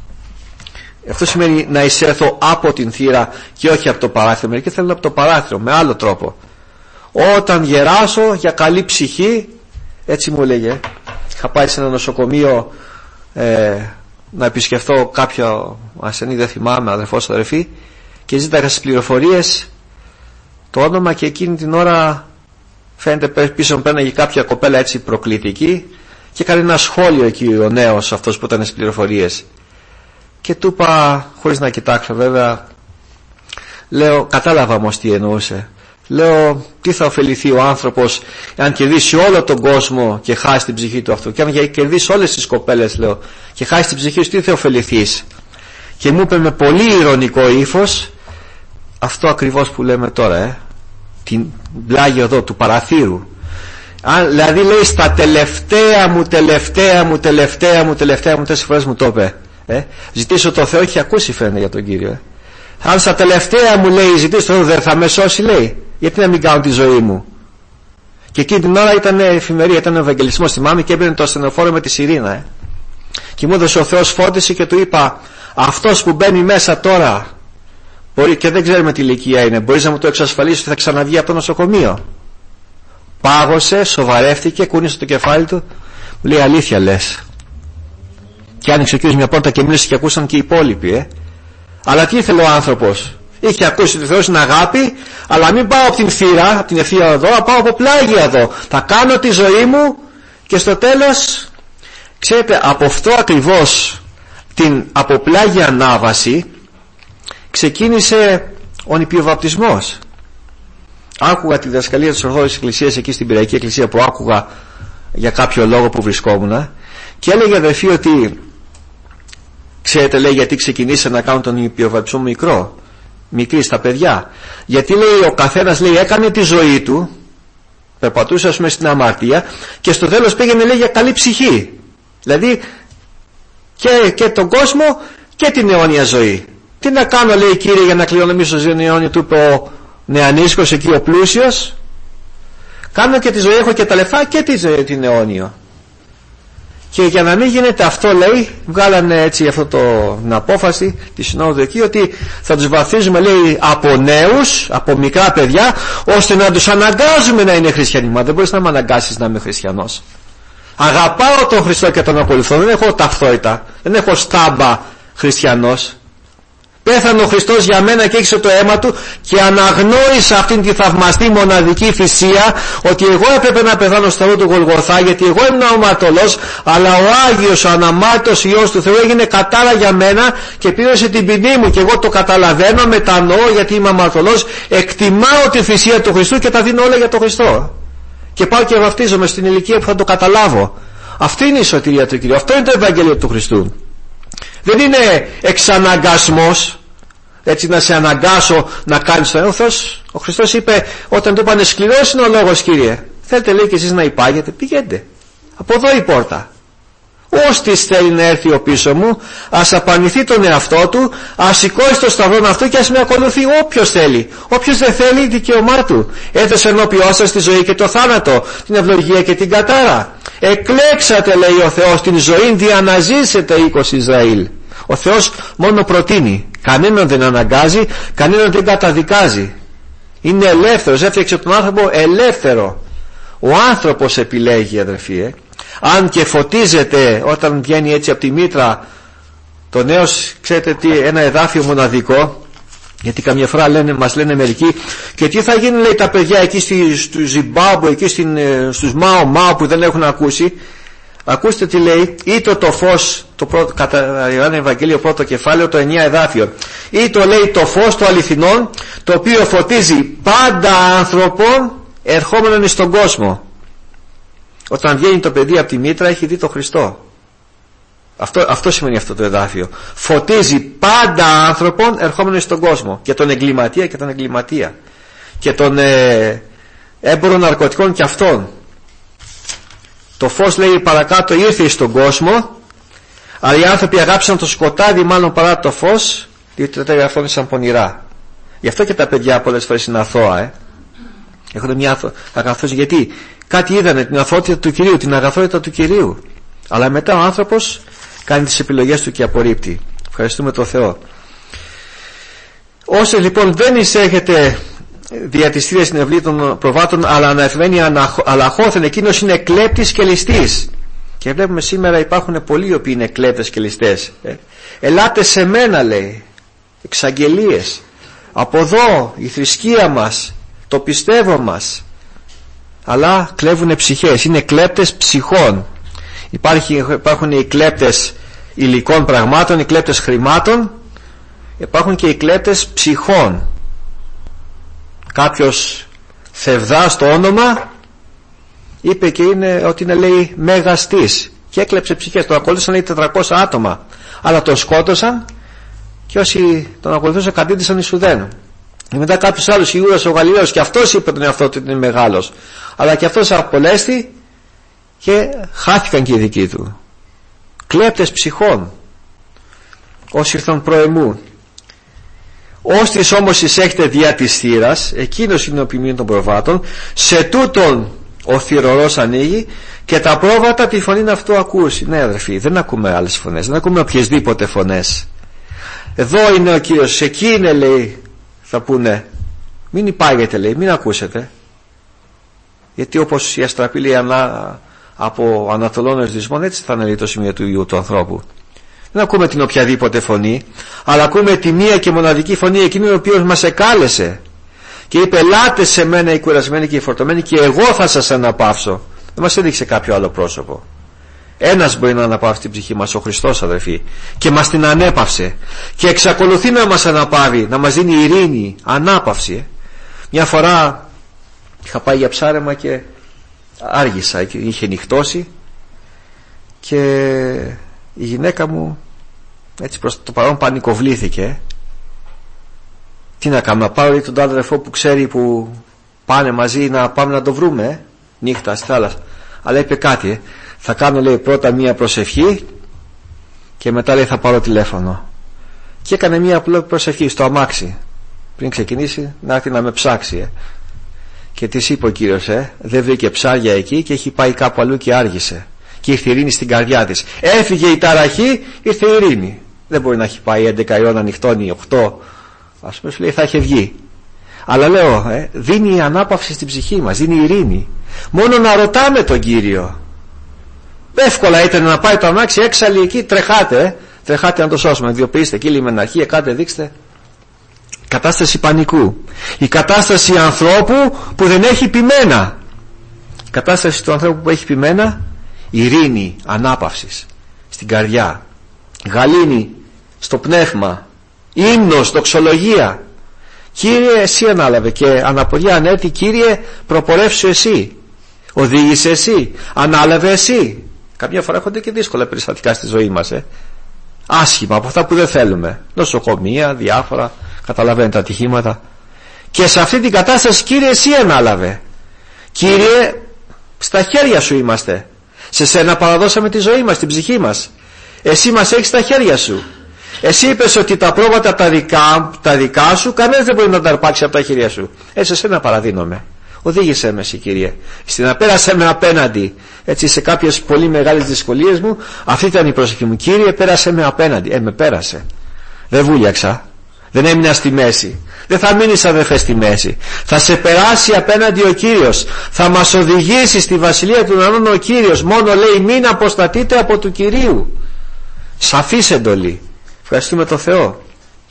Αυτό σημαίνει να εισέλθω από την θύρα και όχι από το παράθυρο. Μερικοί θέλουν από το παράθυρο με άλλο τρόπο. Όταν γεράσω για καλή ψυχή, έτσι μου έλεγε, είχα πάει σε ένα νοσοκομείο ε, να επισκεφθώ κάποιο ασθενή, δεν θυμάμαι, αδερφός, αδερφή, και ζήταγα στις πληροφορίες το όνομα, και εκείνη την ώρα φαίνεται πίσω μου πέναγε κάποια κοπέλα έτσι προκλητική και έκανε ένα σχόλιο εκεί ο νέος αυτός που ήταν στις πληροφορίες, και του είπα, χωρίς να κοιτάξω βέβαια, Λέω, κατάλαβα όμως τι εννοούσε. Λέω, τι θα ωφεληθεί ο άνθρωπος αν κερδίσει όλο τον κόσμο και χάσει την ψυχή του αυτού? Και αν κερδίσει όλες τις κοπέλες, λέω, και χάσει την ψυχή σου, τι θα ωφεληθείς? Και μου είπε με πολύ ηρωνικό ύφος αυτό ακριβώς που λέμε τώρα, ε? την πλάγη εδώ του παραθύρου. Αν, δηλαδή λέει, στα τελευταία μου, τελευταία μου, τελευταία μου, τελευταία μου, τέσσερις φορές μου το είπε. Ε? Ζητήσω το Θεό, έχει ακούσει φαίνεται για τον Κύριο. Ε? Αν στα τελευταία μου, λέει, ζητήσω το Θεό, δεν θα με σώσει, λέει. Γιατί να μην κάνω τη ζωή μου? Και εκείνη την ώρα ήταν εφημερία, ήταν ο Ευαγγελισμός, θυμάμαι, και έμπαινε το ασθενοφόρο με τη σιρήνα. Ε? Και μου έδωσε ο Θεός φώτιση και του είπα, αυτός που μπαίνει μέσα τώρα, μπορεί, και δεν ξέρουμε τι ηλικία είναι, μπορείς να μου το εξασφαλίσεις ότι θα ξαναβγεί από το νοσοκομείο? Πάγωσε, σοβαρεύτηκε, κούνησε το κεφάλι του, μου λέει, αλήθεια λες? Και άνοιξε ο Κύριος μια πόρτα και μίλησε και ακούσαν και οι υπόλοιποι. Ε? Αλλά τι ήθελε ο άνθρωπος? Είχε ακούσει ότι ο Θεός είναι αγάπη, αλλά μην πάω από την θύρα, από την ευθεία εδώ, θα πάω από πλάγια εδώ. Θα κάνω τη ζωή μου και στο τέλος, ξέρετε, από αυτό ακριβώς την αποπλάγια ανάβαση ξεκίνησε ο νηπιοβαπτισμός. Άκουγα τη διδασκαλία της Ορθόδοξης Εκκλησίας εκεί στην Πειραϊκή Εκκλησία που άκουγα για κάποιο λόγο που βρισκόμουν, και έλεγε αδερφή ότι, ξέρετε, λέει, γιατί ξεκινήσα να κάνω τον νηπιοβαπτισμό μικρό, μικρή στα παιδιά? Γιατί, λέει, ο καθένας, λέει, έκανε τη ζωή του, περπατούσε ας πούμε στην αμαρτία και στο τέλος πήγαινε, λέει, για καλή ψυχή. Δηλαδή και, και τον κόσμο και την αιώνια ζωή. Τι να κάνω, λέει, Κύριε, για να κληρονομήσω την αιώνια? Του είπε ο νεανίσκος εκεί, ο πλούσιος. Κάνω και τη ζωή, έχω και τα λεφτά και την αιώνιο. Και για να μην γίνεται αυτό, λέει, βγάλανε έτσι αυτό το, την απόφαση τη συνόδου εκεί, ότι θα τους βαθίζουμε, λέει, από νέους, από μικρά παιδιά, ώστε να τους αναγκάζουμε να είναι χριστιανοί. Μα δεν μπορείς να με αναγκάσεις να είμαι χριστιανός. Αγαπάω τον Χριστό και τον ακολουθώ, δεν έχω ταυτότητα, δεν έχω στάμπα χριστιανός. Πέθανε ο Χριστός για μένα και έριξε το αίμα του και αναγνώρισα αυτήν τη θαυμαστή μοναδική θυσία, ότι εγώ έπρεπε να πεθάνω στο σταυρό του Γολγοθά, γιατί εγώ ήμουν ο αμαρτωλός, αλλά ο Άγιος, ο αναμάρτητος Υιός του Θεού έγινε κατάρα για μένα και πλήρωσε την ποινή μου, και εγώ το καταλαβαίνω, μετανοώ, γιατί είμαι αμαρτωλός, εκτιμάω τη θυσία του Χριστού και τα δίνω όλα για τον Χριστό. Και πάω και βαφτίζομαι στην ηλικία που θα το καταλάβω. Αυτή είναι η σωτηρία του Κυρίου, αυτό είναι το Ευαγγέλιο του Χριστού. Δεν είναι εξαναγκασμός, έτσι να σε αναγκάσω να κάνεις το έθος. Ο Χριστός είπε, όταν του είπανε, σκληρός είναι ο λόγος, Κύριε, θέλετε, λέει, και εσείς να υπάγετε? Πηγαίνετε, από εδώ η πόρτα. Όστις θέλει να έρθει ο πίσω μου, ας απαρνηθεί τον εαυτό του, ας σηκώσει το σταυρόν αυτό και ας με ακολουθεί. Όποιος θέλει. Όποιος δεν θέλει, δικαίωμά του. Έθεσε ενώπιό σας τη ζωή και το θάνατο, την ευλογία και την κατάρα. Εκλέξατε, λέει ο Θεός, την ζωή δια να ζήσετε, οίκος Ισραήλ. Ο Θεός μόνο προτείνει, κανέναν δεν αναγκάζει, κανέναν δεν καταδικάζει. Είναι ελεύθερος, έφτιαξε τον άνθρωπο ελεύθερο. Ο άνθρωπος επιλέγει, αδερφοί. ε. Αν και φωτίζεται όταν βγαίνει έτσι από τη μήτρα το νέος, ξέρετε τι, ένα εδάφιο μοναδικό, γιατί καμιά φορά λένε, μας λένε μερικοί, και τι θα γίνουν, λέει, τα παιδιά εκεί στη, στο Ζιμπάμπου, εκεί στην, στους Μάο Μάο που δεν έχουν ακούσει. Ακούστε τι λέει, ή το, το φως, το πρώτο, κατά Ιωάννη Ευαγγέλιο πρώτο κεφάλαιο, το εννιά εδάφιο, ή το, λέει, το φως το αληθινόν, το οποίο φωτίζει πάντα άνθρωπον ερχόμενον στον κόσμο. Όταν βγαίνει το παιδί από τη μήτρα, έχει δει τον Χριστό. Αυτό, αυτό σημαίνει αυτό το εδάφιο. Φωτίζει πάντα άνθρωπον ερχόμενον στον κόσμο, και τον εγκληματία και τον εγκληματία, και τον ε, έμπορο ναρκωτικών και αυτόν. Το φως, λέει παρακάτω, ήρθε στον κόσμο, αλλά οι άνθρωποι αγάπησαν το σκοτάδι μάλλον παρά το φως, διότι τα αγαθόν σαν πονηρά. Γι' αυτό και τα παιδιά πολλές φορές είναι αθώα. Ε. Έχουν μια αγαθότητα, γιατί κάτι είδανε, την αθωότητα του Κυρίου, την αγαθότητα του Κυρίου. Αλλά μετά ο άνθρωπος κάνει τις επιλογές του και απορρίπτει. Ευχαριστούμε τον Θεό. Όσοι λοιπόν δεν εισέρχεται δια της θύρας στην ευλή των προβάτων, αλλά αναφεραίνει αλαχώθεν, εκείνος είναι κλέπτης και ληστής. Και βλέπουμε σήμερα υπάρχουν πολλοί οι οποίοι είναι κλέπτες και ληστές. Ε. Ελάτε σε μένα, λέει, εξαγγελίες. Από εδώ η θρησκεία μας, το πιστεύω μας. Αλλά κλέβουν ψυχές, είναι κλέπτες ψυχών. Υπάρχει, υπάρχουν οι κλέπτες υλικών πραγμάτων, οι κλέπτες χρημάτων, υπάρχουν και οι κλέπτες ψυχών. κάποιος Θευδά στο όνομα είπε και είναι, ότι είναι, λέει, μεγαστής, και έκλεψε ψυχές. Τον ακολούθησαν, λέει, τετρακόσια άτομα, αλλά τον σκότωσαν, και όσοι τον ακολουθούσαν κατήντησαν Ισουδαίν. Και μετά κάποιος άλλος, Ιούδας ο Γαλιλαίος, και αυτός είπε τον εαυτό του ότι είναι μεγάλος, αλλά και αυτός απολέστη και χάθηκαν και οι δικοί του. Κλέπτες ψυχών όσοι ήρθαν προεμού. Όστις όμως εισέχεται διά της θύρας, εκείνος είναι ο ποιμήν των προβάτων, σε τούτον ο θυρωρός ανοίγει και τα πρόβατα τη φωνή αυτού ακούσει. Ναι, αδερφοί, δεν ακούμε άλλες φωνές, δεν ακούμε οποιασδήποτε φωνές. Εδώ είναι ο Κύριος, εκεί είναι, λέει, θα πούνε. Μην υπάγετε, λέει, μην ακούσετε, γιατί όπως η αστραπή, λέει, ανά, από ανατολών έως δυσμών, έτσι θα είναι, λέει, το σημείο του Υιού του ανθρώπου. Δεν ακούμε την οποιαδήποτε φωνή, αλλά ακούμε τη μία και μοναδική φωνή, εκείνη ο οποίος μας εκάλεσε και είπε, ελάτε σε μένα οι κουρασμένοι και οι φορτωμένοι και εγώ θα σας αναπαύσω. Δεν μας έδειξε κάποιο άλλο πρόσωπο. Ένας μπορεί να αναπαύσει την ψυχή μας, ο Χριστός, αδερφοί, και μας την ανέπαυσε και εξακολουθεί να μας αναπαύει, να μας δίνει ειρήνη, ανάπαυση. Μια φορά είχα πάει για ψάρεμα και άργησα, είχε νυχτώσει, και η γυναίκα μου έτσι προς το παρόν πανικοβλήθηκε. Τι να κάνω, να πάρω τον αδερφό που ξέρει που πάνε μαζί, να πάμε να το βρούμε ε? νύχτα στη θάλασσα. Αλλά είπε κάτι, ε? θα κάνω, λέει, πρώτα μία προσευχή και μετά, λέει, θα πάρω τηλέφωνο. Και έκανε μία απλή προσευχή στο αμάξι πριν ξεκινήσει να έρθει να με ψάξει ε? Και της είπε ο Κύριος, ε? δεν βρήκε ψάρια εκεί και έχει πάει κάπου αλλού και άργησε, και ήρθε η ειρήνη στην καρδιά της. Έφυγε η ταραχή, ήρθε η ειρήνη. Δεν μπορεί να έχει πάει έντεκα η ώρα να νυχτώνει, οκτώ, ας πούμε, σου λέει, θα είχε βγει. Αλλά λέω, ε, δίνει ανάπαυση στην ψυχή μας, δίνει ειρήνη. Μόνο να ρωτάμε τον Κύριο. Εύκολα ήταν να πάει το αμάξι έξαλλη εκεί, τρεχάτε, ε, τρεχάτε να το σώσουμε, ιδιοποιήστε εκεί λιμεναρχία, κάτε, δείξτε. Κατάσταση πανικού. Η κατάσταση ανθρώπου που δεν έχει ποιμένα. Η κατάσταση του ανθρώπου που έχει ποιμένα, ειρήνη ανάπαυσης στην καρδιά, γαλήνη στο πνεύμα, ύμνος, δοξολογία. Κύριε, εσύ ανάλαβε, και αναποδιά ανέτη, Κύριε, προπορεύσου εσύ, οδήγησε εσύ, ανάλαβε εσύ. Καμιά φορά έχονται και δύσκολα περιστατικά στη ζωή μας, ε. άσχημα, από αυτά που δεν θέλουμε, νοσοκομεία, διάφορα, καταλαβαίνετε, ατυχήματα. Και σε αυτή την κατάσταση, Κύριε, εσύ ανάλαβε. Κύριε, στα χέρια σου είμαστε. Σε σένα παραδώσαμε τη ζωή μας, την ψυχή μας. Εσύ μας έχεις στα χέρια σου. Εσύ είπες ότι τα πρόβατα τα δικά, τα δικά σου κανένας δεν μπορεί να τα αρπάξει από τα χέρια σου. Έτσι, σε σένα παραδίνομαι. Οδήγησέ με εσύ, Κύριε. Στην απέρασε με απέναντι. Έτσι, σε κάποιες πολύ μεγάλες δυσκολίες μου, αυτή ήταν η προσοχή μου. Κύριε, πέρασε με απέναντι. Ε, με πέρασε. Δεν βούλιαξα. Δεν έμεινα στη μέση. Δεν θα μείνεις, αδερφέ, στη μέση. Θα σε περάσει απέναντι ο Κύριος. Θα μας οδηγήσει στη βασιλεία του ουρανών ο Κύριος. Μόνο, λέει, μην αποστατείτε από του Κυρίου. Σαφής εντολή. Ευχαριστούμε τον Θεό.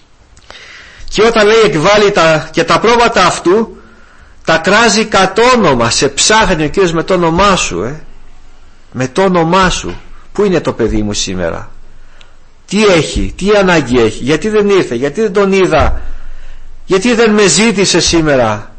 Και όταν, λέει, εκβάλλει τα, και τα πρόβατα αυτού, τα κράζει κατ' όνομα. Σε ψάχνει ο Κύριος με το όνομά σου, ε. με το όνομά σου. Πού είναι το παιδί μου σήμερα? Τι έχει, τι ανάγκη έχει, γιατί δεν ήρθε, γιατί δεν τον είδα, γιατί δεν με ζήτησε σήμερα?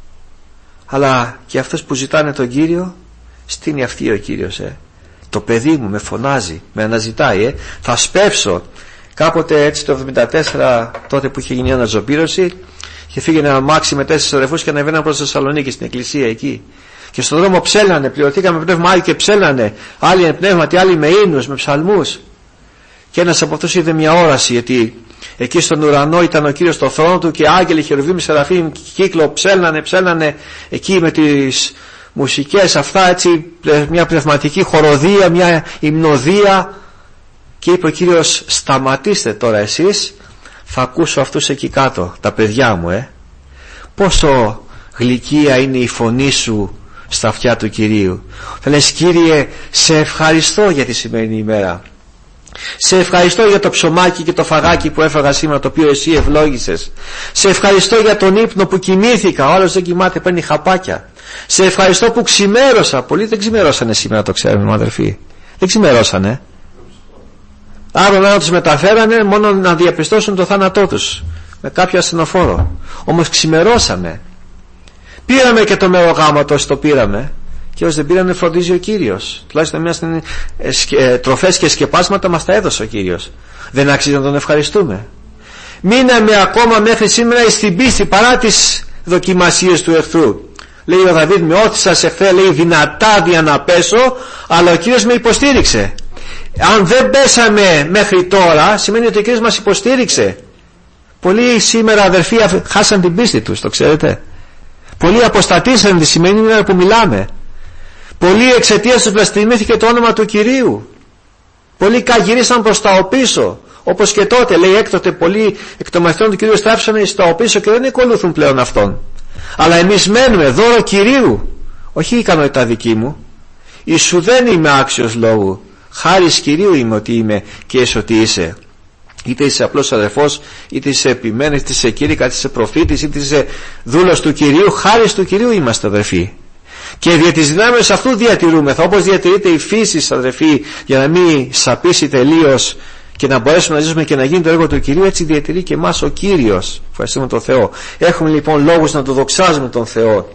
Αλλά και αυτούς που ζητάνε τον Κύριο, στείνει αυτή ο Κύριος, ε. το παιδί μου με φωνάζει, με αναζητάει, ε. θα σπεύσω. Κάποτε έτσι το εβδομήντα τέσσερα, τότε που είχε γίνει η αναζωπήρωση, και φύγει ένα αμάξι με τέσσερις αδερφούς και ανεβαίναν προς Θεσσαλονίκη, στην εκκλησία εκεί. Και στον δρόμο ψέλνανε, πληρωθήκαμε πνεύμα, άλλοι και ψέλνανε, άλλοι είναι πνεύματι, άλλοι με ύμνους, με ψαλμούς. Και ένας από αυτούς είδε μια όραση, γιατί εκεί στον ουρανό ήταν ο Κύριος στο θρόνο του και άγγελοι, χερουβίμ, σεραφείμ, κύκλο, ψέλνανε, ψέλνανε εκεί με τις μουσικές αυτά, έτσι, μια πνευματική χοροδία, μια υμνοδία. Και είπε ο Κύριος, σταματήστε τώρα εσείς, θα ακούσω αυτούς εκεί κάτω, τα παιδιά μου, ε. Πόσο γλυκία είναι η φωνή σου στα αυτιά του Κυρίου. Θα λες, Κύριε, σε ευχαριστώ για τη σημερινή ημέρα. Σε ευχαριστώ για το ψωμάκι και το φαγάκι που έφαγα σήμερα, το οποίο εσύ ευλόγησες. Σε ευχαριστώ για τον ύπνο που κοιμήθηκα. Ο άλλος δεν κοιμάται, παίρνει χαπάκια. Σε ευχαριστώ που ξημέρωσα. Πολλοί δεν ξημερώσανε σήμερα, το ξέρουμε, αδερφοί. Δεν ξημερώσανε. Άρα να τους μεταφέρανε μόνο να διαπιστώσουν το θάνατό τους με κάποιο ασθενοφόρο. Όμως ξημερώσανε. Πήραμε και το μερογάμματος, το πήραμε. Και όσοι δεν πήρανε φροντίζει ο Κύριος. Τουλάχιστον μια στην, ε, σκε, τροφές και σκεπάσματα μας τα έδωσε ο Κύριος. Δεν άξιζε να τον ευχαριστούμε? Μείναμε ακόμα μέχρι σήμερα στην πίστη παρά τις δοκιμασίες του εχθρού. Λέει ο Δαβίδ, με όθησας εχθρέ, λέει, δυνατά δια να πέσω, αλλά ο Κύριος με υποστήριξε. Αν δεν πέσαμε μέχρι τώρα, σημαίνει ότι ο Κύριος μας υποστήριξε. Πολλοί σήμερα αδερφοί χάσαν την πίστη τους, το ξέρετε. Πολλοί αποστατήσαν τη σημαίνει ημέρα που μιλάμε. Πολλοί εξαιτίας τους βλαστημήθηκε το όνομα του Κυρίου. Πολλοί καγυρίσαν προς τα οπίσω. Όπως και τότε, λέει, έκτοτε πολλοί εκ των μαθητών του Κυρίου στράφησαν στα οπίσω και δεν ακολουθούν πλέον αυτόν. Αλλά εμείς μένουμε δώρο Κυρίου, όχι η ικανότητα δική μου. Ιησού δεν είμαι άξιος λόγου. Χάρις Κυρίου είμαι ότι είμαι και είσαι ότι είσαι. Είτε είσαι απλός αδερφός, είτε είσαι επιμένης, είτε είσαι κήρυκα, είτε είσαι προφήτης, είτε είσαι δούλος του Κυρίου. Χάρις του Κυρίου είμαστε αδερφοί. Και δια της δυνάμεως αυτού διατηρούμεθα, όπως διατηρείται η φύση αδερφοί, για να μην σαπίσει τελείως και να μπορέσουμε να ζήσουμε και να γίνει το έργο του Κυρίου, έτσι διατηρεί και εμάς ο Κύριος. Ευχαριστούμε τον Θεό. Έχουμε λοιπόν λόγους να το δοξάζουμε τον Θεό.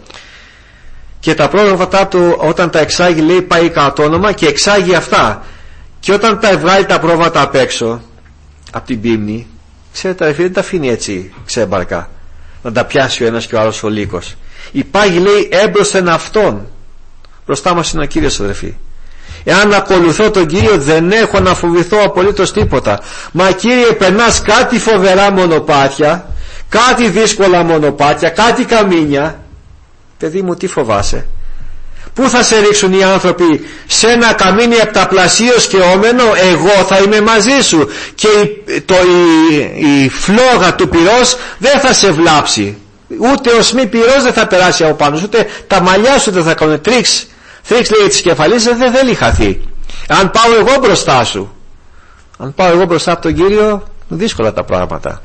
Και τα πρόβατα του όταν τα εξάγει, λέει, πάει κατά το όνομα και εξάγει αυτά. Και όταν τα βγάλει τα πρόβατα απ' έξω από την πίμνη, ξέρετε αδερφοί, δεν τα αφήνει έτσι ξέμπαρκα να τα πιάσει ο ένας και ο άλλος ο λύκος. Υπάγει, λέει, έμπροσθεν αυτόν. Μπροστά μας είναι ο Κύριος αδερφοί. Εάν ακολουθώ τον Κύριο δεν έχω να φοβηθώ απολύτως τίποτα. Μα Κύριε, περνάς κάτι φοβερά μονοπάτια, κάτι δύσκολα μονοπάτια, κάτι καμίνια. Παιδί μου, τι φοβάσαι? Πού θα σε ρίξουν οι άνθρωποι? Σε ένα καμίνι επταπλασίως και όμενο? Εγώ θα είμαι μαζί σου. Και η, το, η, η φλόγα του πυρός δεν θα σε βλάψει. Ούτε ο σμί πυρός δεν θα περάσει από πάνω σου, ούτε τα μαλλιά σου δεν θα κάνουν τρίξ. Τρίξ, λέει, της κεφαλής δεν θέλει χαθεί. Αν πάω εγώ μπροστά σου, αν πάω εγώ μπροστά από τον Κύριο, δύσκολα τα πράγματα.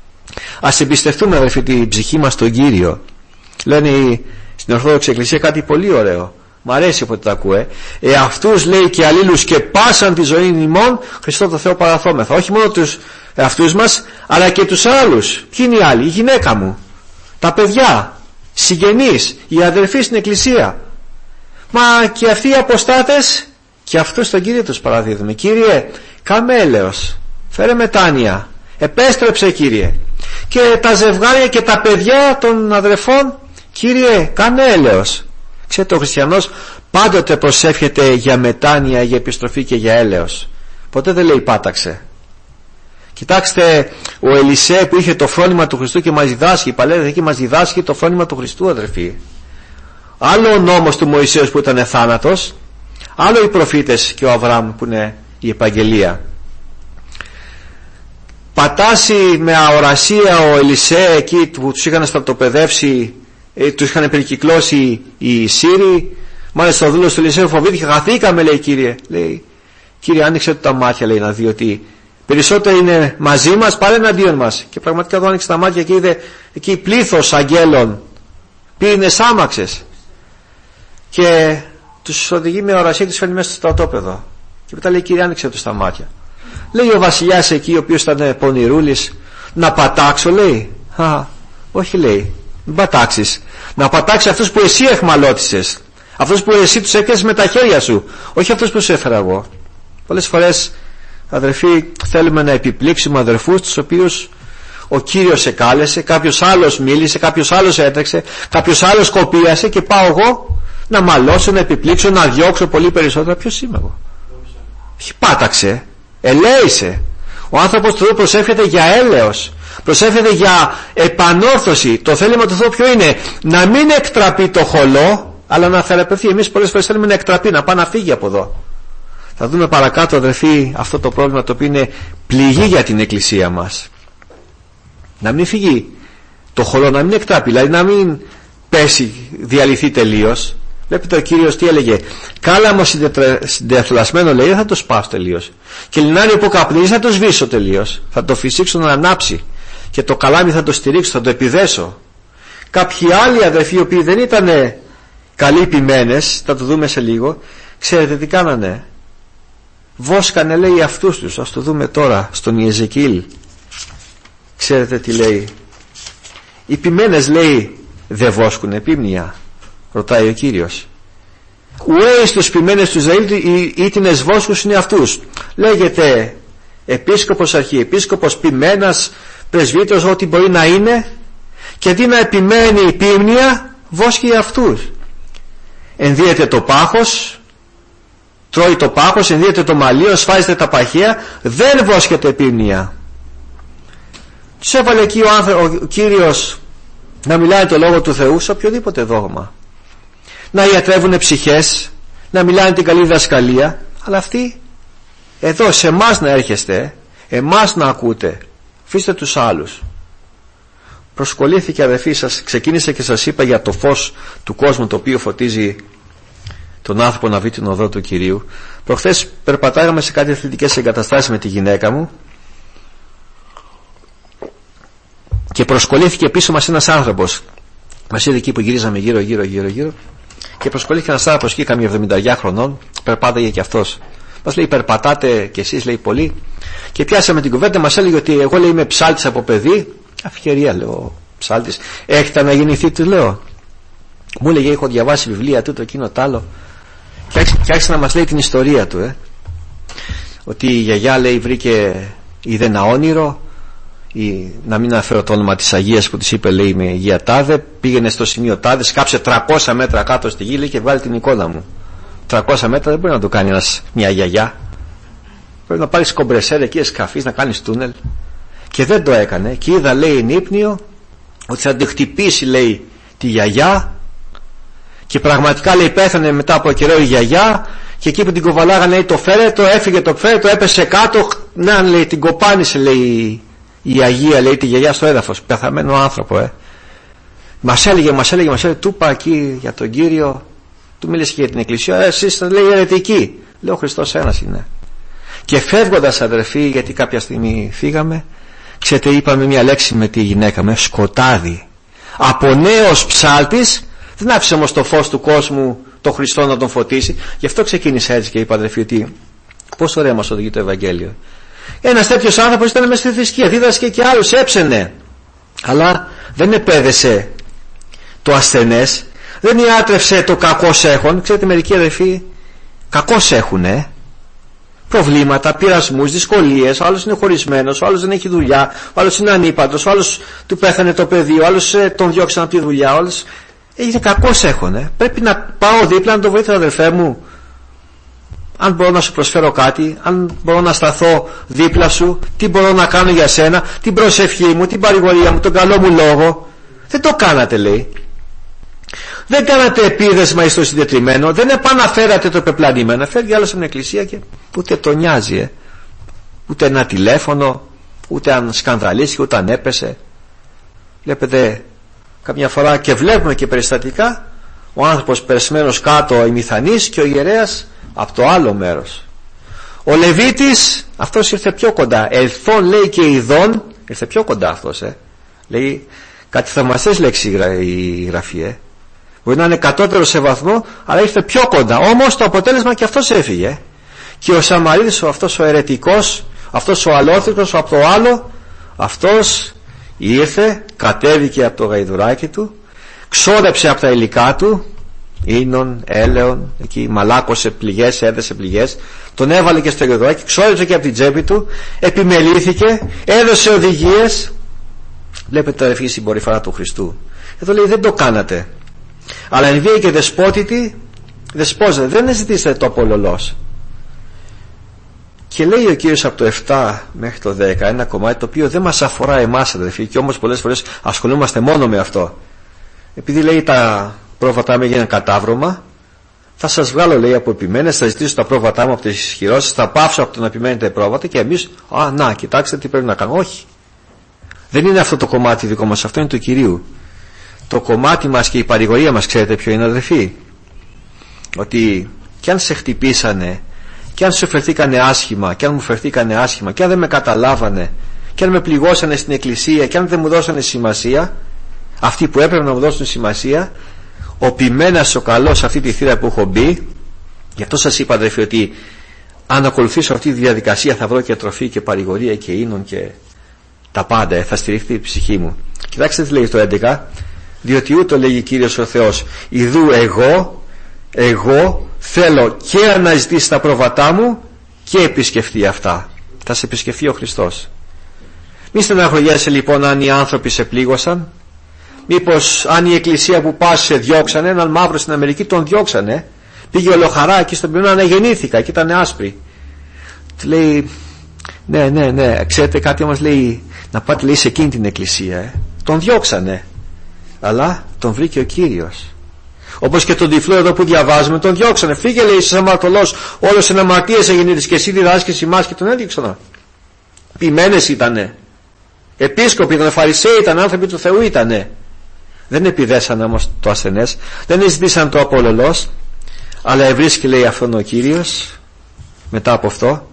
Ας εμπιστευτούμε αδερφοί την ψυχή μας στον Κύριο. Λένε στην Ορθόδοξη Εκκλησία κάτι πολύ ωραίο, μ' αρέσει όποτε τα ακούε. Εαυτούς, λέει, και αλλήλους και πάσαν τη ζωή ημών Χριστό το Θεό παραθόμεθα. Όχι μόνο τους εαυτούς μας, αλλά και τους άλλους. Ποιοι είναι οι άλλοι? Η γυναίκα μου, τα παιδιά, συγγενείς, οι αδερφοί στην Εκκλησία. Μα και αυτοί οι αποστάτες, και αυτούς τον Κύριο τους παραδίδουμε. Κύριε, κάμε έλεος, φέρε μετάνοια, επέστρεψε Κύριε. Και τα ζευγάρια και τα παιδιά των αδερφών, Κύριε, κάνε έλεος. Ξέρετε, ο χριστιανός πάντοτε προσεύχεται για μετάνοια, για επιστροφή και για έλεος. Ποτέ δεν λέει πάταξε. Κοιτάξτε, ο Ελισέ που είχε το φρόνημα του Χριστού και μας διδάσκει, η Παλαιά Διαθήκη μας διδάσκει το φρόνημα του Χριστού αδερφοί. Άλλο ο νόμος του Μωυσέως που ήταν θάνατος, άλλο οι προφήτες και ο Αβραάμ που είναι η επαγγελία. Πατάσει με αορασία ο Ελισέ εκεί που τους είχαν στρατοπεδεύσει, τους είχαν περικυκλώσει οι Σύριοι. Μάλιστα ο δούλος του Ελισέ φοβήθηκε, χαθήκαμε, λέει, Κύριε. Λέει, Κύριε, άνοιξε τα μάτια, λέει, να δει ότι περισσότερο είναι μαζί μας παρά εναντίον μας. Και πραγματικά εδώ άνοιξε τα μάτια και είδε εκεί πλήθος αγγέλων, πύρινες άμαξες, και τους οδηγεί με ορασία και τους φέρνει μέσα στο στρατόπεδο. Και μετά λέει, Κύριε, άνοιξε τους τα μάτια. Λέει ο βασιλιάς εκεί, ο οποίος ήταν πονηρούλης, να πατάξω, λέει. Α, όχι, λέει, μην πατάξεις. Να πατάξεις αυτούς που εσύ εχμαλώτησες, αυτούς που εσύ τους έκανες με τα χέρια σου, όχι αυτούς που σου έφερα εγώ. Πολλές φορές αδερφοί θέλουμε να επιπλήξουμε αδερφούς τους οποίους ο Κύριος εκάλεσε, κάποιος άλλος μίλησε, κάποιος άλλος έτρεξε, κάποιος άλλος κοπίασε, και πάω εγώ να μαλώσω, να επιπλήξω, να διώξω πολύ περισσότερα. Ποιος είμαι εγώ? Όχι, πάταξε, ελέησε. Ο άνθρωπος του Θεού προσεύχεται για έλεος, προσεύχεται για επανόρθωση. Το θέλημα του Θεού ποιο είναι? Να μην εκτραπεί το χολό, αλλά να θεραπευθεί. Εμείς πολλές φορές θέλουμε να εκτραπεί, να πάει να φύγει από εδώ. Θα δούμε παρακάτω αδερφοί αυτό το πρόβλημα το οποίο είναι πληγή για την Εκκλησία μας. Να μην φύγει το χολό, να μην εκτραπεί, δηλαδή να μην πέσει, διαλυθεί τελείως. Βλέπετε ο Κύριος τι έλεγε? Κάλαμο συντεθλασμένο, λέει, θα το σπάσω τελείως, και λινάριο που καπνίζει θα το σβήσω τελείως, θα το φυσήξω να ανάψει, και το καλάμι θα το στηρίξω, θα το επιδέσω. Κάποιοι άλλοι αδερφοί, οι οποίοι δεν ήταν καλοί ποιμένες, θα το δούμε σε λίγο, ξέρετε τι κάνανε? Βόσκανε, λέει, αυτούς τους. Ας το δούμε τώρα στον Ιεζεκιήλ. Ξέρετε τι λέει? Οι ποιμένες, λέει, δεν βόσκουν επίμνια? Ρωτάει ο Κύριος. Ουέ εις τους ποιμένες του Ισραήλ ή την εσβόσκους είναι αυτούς. Λέγεται επίσκοπος, αρχιεπίσκοπος, ποιμένας, πρεσβύτερος, ό,τι μπορεί να είναι, και αντί να επιμένει η πίμνια, βόσκει αυτούς. Ενδύεται το πάχος, τρώει το πάχος, ενδύεται το μαλλίο, σφάζεται τα παχαία, δεν βόσκεται πίμνια. Τους έβαλε εκεί ο, άνθρω, ο Κύριος να μιλάει το λόγο του Θεού σε οποιοδήποτε δόγμα, να ιατρεύουν ψυχές, να μιλάνε την καλή δασκαλία, αλλά αυτοί εδώ σε εμάς να έρχεστε, εμάς να ακούτε, αφήστε τους άλλους. Προσκολήθηκε, αδελφοί, σας ξεκίνησε και σας είπα για το φως του κόσμου το οποίο φωτίζει τον άνθρωπο να βρει την οδό του Κυρίου. Προχθές περπατάγαμε σε κάτι αθλητικές εγκαταστάσεις με τη γυναίκα μου και προσκολήθηκε πίσω μας ένας άνθρωπος. Μας είδε εκεί που γυρίζαμε γύρω γύρω γύρω γύρω και προσκολήθηκε ένας άνθρωπος εκεί, καμία εβδομήντα χρονών, περπάταγε και αυτός. Μας λέει, περπατάτε κι εσείς, λέει, πολύ, και πιάσαμε την κουβέντα. Μας έλεγε ότι εγώ, λέει, είμαι ψάλτης από παιδί. Ευκαιρία, λέω, ψάλτης. Έχετε αναγεννηθεί, του λέω. Μου έλεγε, έχω διαβάσει βιβλία του, το εκείνο τ' άλλο, και άρχισε να μας λέει την ιστορία του, ε. ότι η γιαγιά, λέει, βρήκε, είδε ένα όνειρο, ή, να μην αναφέρω το όνομα της Αγίας που της είπε, λέει, με υγεία τάδε, πήγαινε στο σημείο τάδε, σκάψε τριακόσια μέτρα κάτω στη γη, λέει, και βγάλει την εικόνα μου. τριακόσια μέτρα δεν μπορεί να το κάνει ένας, μια γιαγιά. Πρέπει να πάρεις κομπρεσέρ εκεί, σκαφής, να κάνεις τούνελ. Και δεν το έκανε. Και είδα, λέει, ενύπνιο ότι θα τη χτυπήσει, λέει, τη γιαγιά, και πραγματικά, λέει, πέθανε μετά από καιρό η γιαγιά, και εκεί που την κοβαλάγανε, λέει, το φέρετο, έφυγε το φέρετο, έπεσε κάτω, να, λέει, την κοπάνησε, λέει, η Αγία, λέει, τη γιαγιά στο έδαφος. Πεθαμένο άνθρωπο, ε. Μας έλεγε, μας έλεγε, μας έλεγε, του είπα εκεί για τον Κύριο, του μίλησε και για την Εκκλησία, ε, εσείς, λέει, αιρετικοί. Λέω, ο Χριστός ένας είναι. Και φεύγοντας, αδερφοί, γιατί κάποια στιγμή φύγαμε, ξέρετε, είπαμε μια λέξη με τη γυναίκα μου, σκοτάδι. Από νέος ψάλτης, δεν άφησε όμως το φως του κόσμου, το Χριστό, να τον φωτίσει. Γι' αυτό ξεκίνησε έτσι και είπα, αδερφοί, ότι πόσο ωραία μας οδηγεί το Ευαγγέλιο. Ένας τέτοιος άνθρωπος ήταν μέσα στη θρησκεία, δίδασκε και άλλους, έψαινε, αλλά δεν επέδεσε το ασθενές, δεν ιάτρευσε το κακός έχον. Ξέρετε, μερικοί, αδερφοί, κακός έχουνε προβλήματα, πειρασμούς, δυσκολίες. Ο άλλος είναι χωρισμένος, ο άλλος δεν έχει δουλειά, ο άλλος είναι ανήπαντρος, ο άλλος του πέθανε το παιδί, ο άλλος ε, τον διώξαν από τη δουλειά, ο άλλος είναι κακός έχουνε. Πρέπει να πάω δίπλα να το βοηθήσω, αδερφέ μου, αν μπορώ να σου προσφέρω κάτι, αν μπορώ να σταθώ δίπλα σου, τι μπορώ να κάνω για σένα, την προσευχή μου, την παρηγορία μου, τον καλό μου λόγο. Δεν το κάνατε, λέει. Δεν κάνατε επίδεσμα εις το συντετριμένο, δεν επαναφέρατε το πεπλανημένο. Φέρει άλλο στην εκκλησία και ούτε το νοιάζει, ε. ούτε ένα τηλέφωνο, ούτε αν σκανδαλίστηκε, ούτε αν έπεσε. Βλέπετε καμιά φορά, και βλέπουμε και περιστατικά, ο άνθρωπος περισμένος κάτω ημιθανής και ο ιερέας από το άλλο μέρος. Ο Λεβίτης, αυτός ήρθε πιο κοντά, ελθόν, λέει, και ειδών, ήρθε πιο κοντά αυτός, ε. λέει κάτι θαυμαστές λέξεις η γραφή, ε. Μπορεί να είναι κατώτερο σε βαθμό, αλλά ήρθε πιο κοντά. Όμως το αποτέλεσμα, και αυτός έφυγε. Και ο Σαμαρίτης, αυτός ο αιρετικός, αυτός ο αλόθρητος από το άλλο, αυτός ήρθε, κατέβηκε από το γαϊδουράκι του, ξόδεψε από τα υλικά του, ίνων, έλεον, εκεί μαλάκωσε πληγές, έδεσε πληγές, τον έβαλε και στο γαϊδουράκι, ξόδεψε και από την τσέπη του, επιμελήθηκε, έδωσε οδηγίες. Βλέπετε, αδερφοί, η συμπεριφορά του Χριστού. Εδώ λέει, δεν το κάνατε. Αλλά εν βία και δεσπότητη, δεσπόζετε, δεν ζητήσατε το απολολός. Και λέει ο Κύριος από το επτά μέχρι το δέκα ένα κομμάτι το οποίο δεν μας αφορά εμάς, αδερφοί, και όμως πολλές φορές ασχολούμαστε μόνο με αυτό. Επειδή, λέει, τα πρόβατά μου έγιναν κατάβρωμα, θα σας βγάλω, λέει, από επιμένες, θα ζητήσω τα πρόβατά μου από τις ισχυρώσεις, θα πάψω από το να επιμένετε πρόβατα, και εμείς, α, να, κοιτάξτε τι πρέπει να κάνω. Όχι. Δεν είναι αυτό το κομμάτι δικό μας, αυτό είναι του Κυρίου. Το κομμάτι μας και η παρηγορία μας, ξέρετε ποιο είναι, αδερφοί? Ότι κι αν σε χτυπήσανε, κι αν σου φερθήκανε άσχημα, κι αν μου φερθήκανε άσχημα, κι αν δεν με καταλάβανε, κι αν με πληγώσανε στην εκκλησία, κι αν δεν μου δώσανε σημασία, αυτοί που έπρεπε να μου δώσουν σημασία, ο ποιμένας ο καλός σε αυτή τη θύρα που έχω μπει. Γι' αυτό σας είπα, αδερφοί, ότι αν ακολουθήσω αυτή τη διαδικασία θα βρω και τροφή και παρηγορία και ίνων και τα πάντα, θα στηριχθεί η ψυχή μου. Κοιτάξτε τι λέει στο έντεκα, διότι ούτω λέγει Κύριος ο Θεός, ιδού εγώ εγώ θέλω και αναζητήσει τα πρόβατά μου και επισκεφτεί αυτά. Θα σε επισκεφτεί ο Χριστός. Μη στεναχωριέσαι λοιπόν αν οι άνθρωποι σε πλήγωσαν. Μήπως αν η εκκλησία που πας σε διώξανε, έναν μαύρο στην Αμερική τον διώξανε, πήγε ολοχαρά εκεί στον πυρηνό, αναγεννήθηκα και ήταν άσπρη. Του λέει, ναι ναι ναι ξέρετε κάτι, όμως λέει, να πάτε λέει σε εκείνη την εκκλησία, ε. Τον διώξανε, αλλά τον βρήκε ο Κύριος. Όπως και τον τυφλό εδώ που διαβάζουμε, τον διώξανε. Φύγε λέει είσαι αμαρτωλός, όλος εν αμαρτίες εγεννήθηκες και εσύ διδάσκεις ημάς, και τον έδιωξαν. Ποιμένες ήτανε, επίσκοποι ήταν, φαρισαίοι ήταν, άνθρωποι του Θεού ήτανε. Δεν επιδέσαν όμως το ασθενές, δεν ζητήσαν το απολωλός, αλλά ευρίσκει λέει αυτόν ο Κύριος μετά από αυτό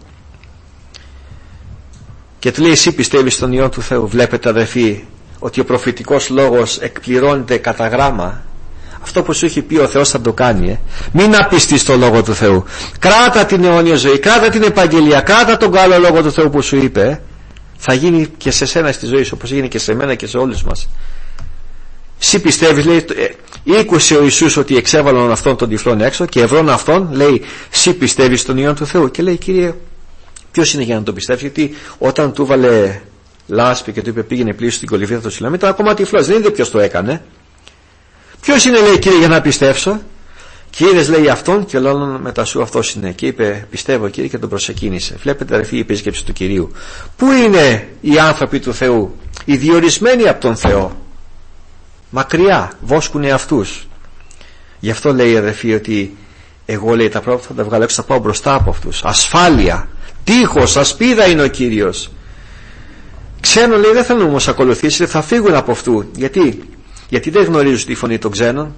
και του λέει, εσύ πιστεύεις στον Υιόν του Θεού? Βλέπετε αδελφοί ότι ο προφητικός λόγος εκπληρώνεται κατά γράμμα. Αυτό που σου έχει πει ο Θεός θα το κάνει, ε. Μην απιστείς στο λόγο του Θεού. Κράτα την αιώνια ζωή, κράτα την επαγγελία, κράτα τον καλό λόγο του Θεού που σου είπε, ε. Θα γίνει και σε σένα στη ζωή σου, όπως έγινε και σε μένα και σε όλους μας. Εσύ πιστεύεις, λέει, ήκουσε ο Ιησούς ότι εξέβαλαν αυτόν τον τυφλόν έξω και ευρών αυτόν, λέει, εσύ πιστεύεις στον Υιόν του Θεού? Και λέει, Κύριε, ποιος είναι για να τον πιστεύεις? Γιατί όταν του βάλε λάσπη και του είπε πήγαινε πλήσου στην κολυβή θα το συλλαμεί, ήταν ακόμα τυφλός, δεν είδε ποιος το έκανε. Ποιος είναι, λέει, Κύριε, για να πιστέψω? Και είδες, λέει, αυτόν και όλων μετά σου αυτός είναι. Και είπε, πιστεύω, Κύριε, και τον προσεκίνησε. Βλέπετε, αδερφοί, η επίσκεψη του Κυρίου. Πού είναι οι άνθρωποι του Θεού, οι διορισμένοι από τον Θεό? Μακριά, βόσκουνε αυτούς. Γι' αυτό λέει, αδερφοί, ότι εγώ, λέει, τα πρώτα θα τα βγάλω έξω, θα πάω μπροστά από αυτούς. Ασφάλεια, τείχος, ασπίδα είναι ο Κύριος. Ξένο, λέει, δεν θέλουν όμως ακολουθήσει, θα φύγουν από αυτού. Γιατί? Γιατί δεν γνωρίζουν τη φωνή των ξένων.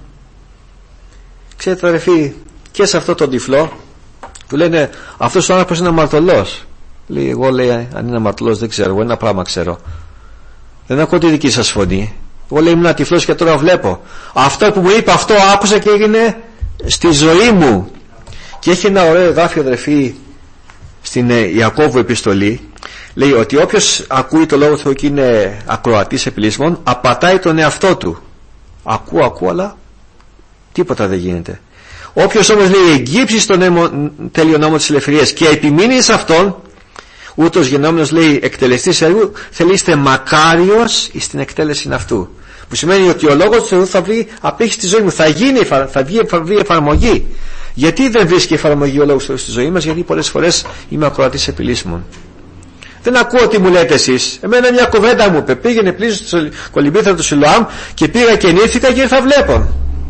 Ξέρετε, αδερφοί, και σε αυτό τον τυφλό του λένε αυτός ο άνθρωπος είναι αμαρτωλός. Λέει, εγώ, λέει, αν είναι αμαρτωλός δεν ξέρω, εγώ ένα πράγμα ξέρω, δεν ακούω τη δική σας φωνή. Εγώ, λέει, ήμουν τυφλός και τώρα βλέπω. Αυτό που μου είπε, αυτό άκουσα και έγινε στη ζωή μου. Και έχει ένα ωραίο εδάφιο, αδερφοί, στην Ιακώβου επιστολή. Λέει ότι όποιος ακούει το λόγο του Θεού και είναι ακροατής επιλύσμων, απατάει τον εαυτό του. Ακούω, ακούω, αλλά τίποτα δεν γίνεται. Όποιος όμως, λέει, εγγύψει στον τέλειο νόμο της ελευθερίας και επιμείνει σε αυτόν, ούτως γενόμενος, λέει, εκτελεστής έργου, θελείστε μακάριος στην εκτέλεση αυτού. Που σημαίνει ότι ο λόγος του Θεού θα βρει απήχηση στη ζωή μου, θα γίνει, θα βγει, θα βρει εφαρμογή. Γιατί δεν βρίσκει εφαρμογή ο λόγος του Θεού στη ζωή μας? Γιατί πολλές φορές είμαι ακροατής επιλύσμων. Δεν ακούω τι μου λέτε εσείς. Εμένα μια κουβέντα μου είπε, πήγαινε πλήσου στο κολυμπήθρα του Σιλοάμ και πήγα και νύφθηκα και ήρθα βλέπω.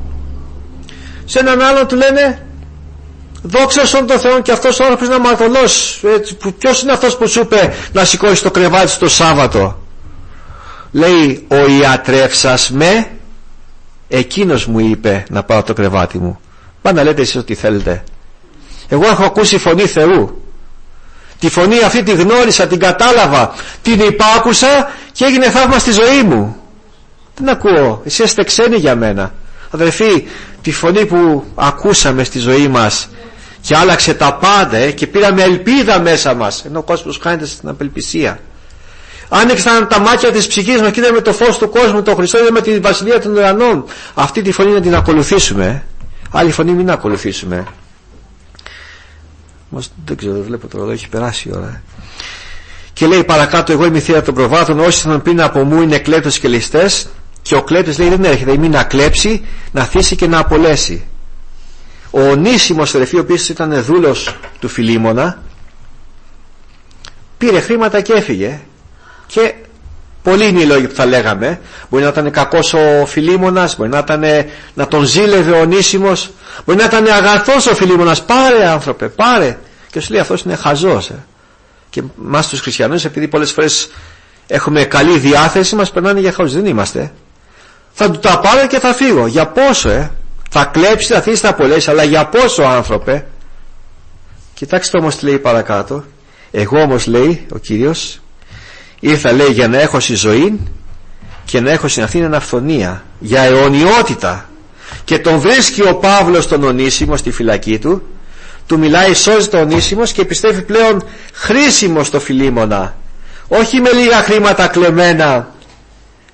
Σε έναν άλλον του λένε, δόξα στον τον Θεό και αυτός ο άνθρωπος είναι αμαρτωλός. Ποιος είναι αυτός που σου είπε να σηκώσει το κρεβάτι στο Σάββατο? Λέει, ο ιατρεύσας με, εκείνος μου είπε να πάω το κρεβάτι μου. Πάνε να λέτε εσείς ό,τι θέλετε. Εγώ έχω ακούσει φωνή Θεού. Τη φωνή αυτή τη γνώρισα, την κατάλαβα, την υπάκουσα και έγινε θαύμα στη ζωή μου. Δεν ακούω, εσείς είστε ξένοι για μένα. Αδερφοί, τη φωνή που ακούσαμε στη ζωή μας και άλλαξε τα πάντα, ε, και πήραμε ελπίδα μέσα μας, ενώ ο κόσμος χάνεται στην απελπισία. Άνοιξαν τα μάτια της ψυχής μας και είδαμε το φως του κόσμου, το Χριστό, είδαμε τη βασιλεία των ουρανών. Αυτή τη φωνή να την ακολουθήσουμε, ε. Άλλη φωνή μην ακολουθήσουμε. Όμως δεν ξέρω, βλέπω τώρα εδώ έχει περάσει η ώρα. Και λέει παρακάτω, εγώ είμαι η θύρα των προβάτων, όσοι θα πριν από μου είναι κλέπτες και ληστές. Και ο κλέπτης, λέει, δεν έρχεται ή μην να κλέψει, να θύσει και να απολέσει. Ο Ονήσιμος, αδερφοί, ο οποίος ήταν δούλος του Φιλίμωνα, πήρε χρήματα και έφυγε. Και πολλοί είναι οι λόγοι που θα λέγαμε. Μπορεί να ήταν κακός ο Φιλίμωνας, μπορεί να, ήταν, να τον ζήλευε ο Ονήσιμος, μπορεί να ήταν αγαθός ο Φιλίμωνας. Πάρε, άνθρωπε, πάρε. Και σου λέει, αυτός είναι χαζός, ε. Και μας τους χριστιανούς, επειδή πολλές φορές έχουμε καλή διάθεση, μας περνάνε για χαζούς. Δεν είμαστε. Θα του τα πάρω και θα φύγω. Για πόσο, ε? Θα κλέψει, θα θύσει, θα απολέσει, αλλά για πόσο, άνθρωπε? Κοιτάξτε όμως τι λέει παρακάτω. Εγώ όμως, λέει ο Κύριος, ήρθα, λέει, για να έχω στη ζωή και να έχω στην αυτήν αυθονία, για αιωνιότητα. Και τον βρίσκει ο Παύλος τον Ονήσιμο στη φυλακή του, του μιλάει, σώζεται ο Ονήσιμος και πιστεύει πλέον χρήσιμο στο Φιλίμωνα, όχι με λίγα χρήματα κλεμμένα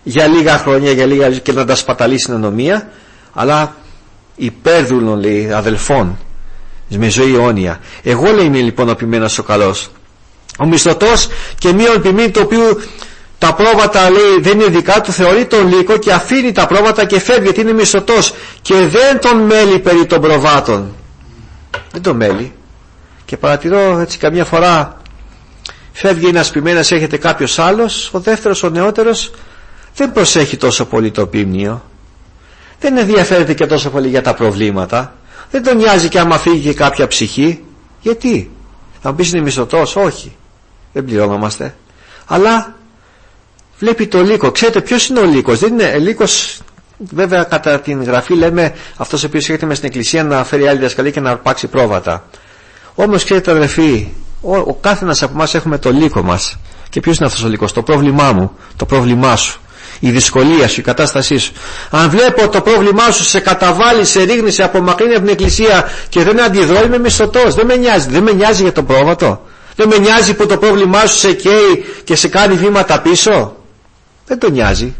για λίγα χρόνια, για λίγα και να τα σπαταλήσει στην ανομία, αλλά υπέρδουλων, λέει, αδελφών με ζωή αιώνια. Εγώ, λέει, είμαι λοιπόν ο ποιμένος ο καλός, ο μισθωτός και μείον ποιμήν, το οποίο τα πρόβατα, λέει, δεν είναι δικά του, θεωρεί τον λύκο και αφήνει τα πρόβατα και φεύγει, γιατί είναι μισθωτός και δεν τον μέλει περί των προβάτων. Δεν τον μέλει. Και παρατηρώ έτσι καμιά φορά, φεύγει ένας ποιμένας, έρχεται κάποιος άλλος, ο δεύτερος, ο νεότερος, δεν προσέχει τόσο πολύ το ποιμνίο, δεν ενδιαφέρεται και τόσο πολύ για τα προβλήματα, δεν τον νοιάζει και άμα φύγει και κάποια ψυχή. Γιατί? Θα μου πεις είναι μισθωτός? Όχι, δεν πληρώνομαστε. Αλλά βλέπει το λύκο. Ξέρετε ποιος είναι ο λύκος? Δεν είναι λύκος, βέβαια κατά την γραφή λέμε αυτός ο οποίος έρχεται μες στην εκκλησία να φέρει άλλη διδασκαλία και να αρπάξει πρόβατα. Όμως ξέρετε αδελφοί, ο, ο κάθε ένας από εμάς έχουμε το λύκο μας. Και ποιος είναι αυτός ο λύκος? Το πρόβλημά μου, το πρόβλημά σου, η δυσκολία σου, η κατάστασή σου. Αν βλέπω το πρόβλημά σου σε καταβάλει, σε ρίχνει, σε απομακρύνει από την εκκλησία και δεν αντιδρώ, είμαι μισθωτός. Δεν με νοιάζει. Δεν με νοιάζει για το πρόβατο. Δεν με νοιάζει που το πρόβλημά σου σε καίει και σε κάνει βήματα πίσω. Δεν τον νοιάζει.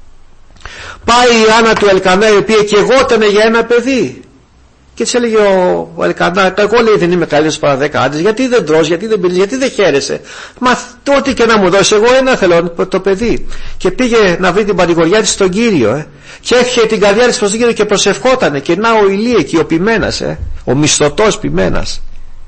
Πάει η Άννα του Ελκανά, η οποία και εγώ ήταν για ένα παιδί. Και της έλεγε ο, ο Ελκανά, εγώ, λέει, δεν είμαι καλύτερος παρά δέκα άντρες. Γιατί δεν τρως, γιατί δεν πίνεις, γιατί δεν χαίρεσαι? Μα ό,τι και να μου δώσει, εγώ ένα θέλω, το παιδί. Και πήγε να βρει την παρηγοριά της στον Κύριο, ε. Και έφυγε την καρδιά της προς τον Κύριο και προσευχότανε. Και να ο Ηλίεκη, ο ποιμένας, ε. ο μισθωτός ποιμένας.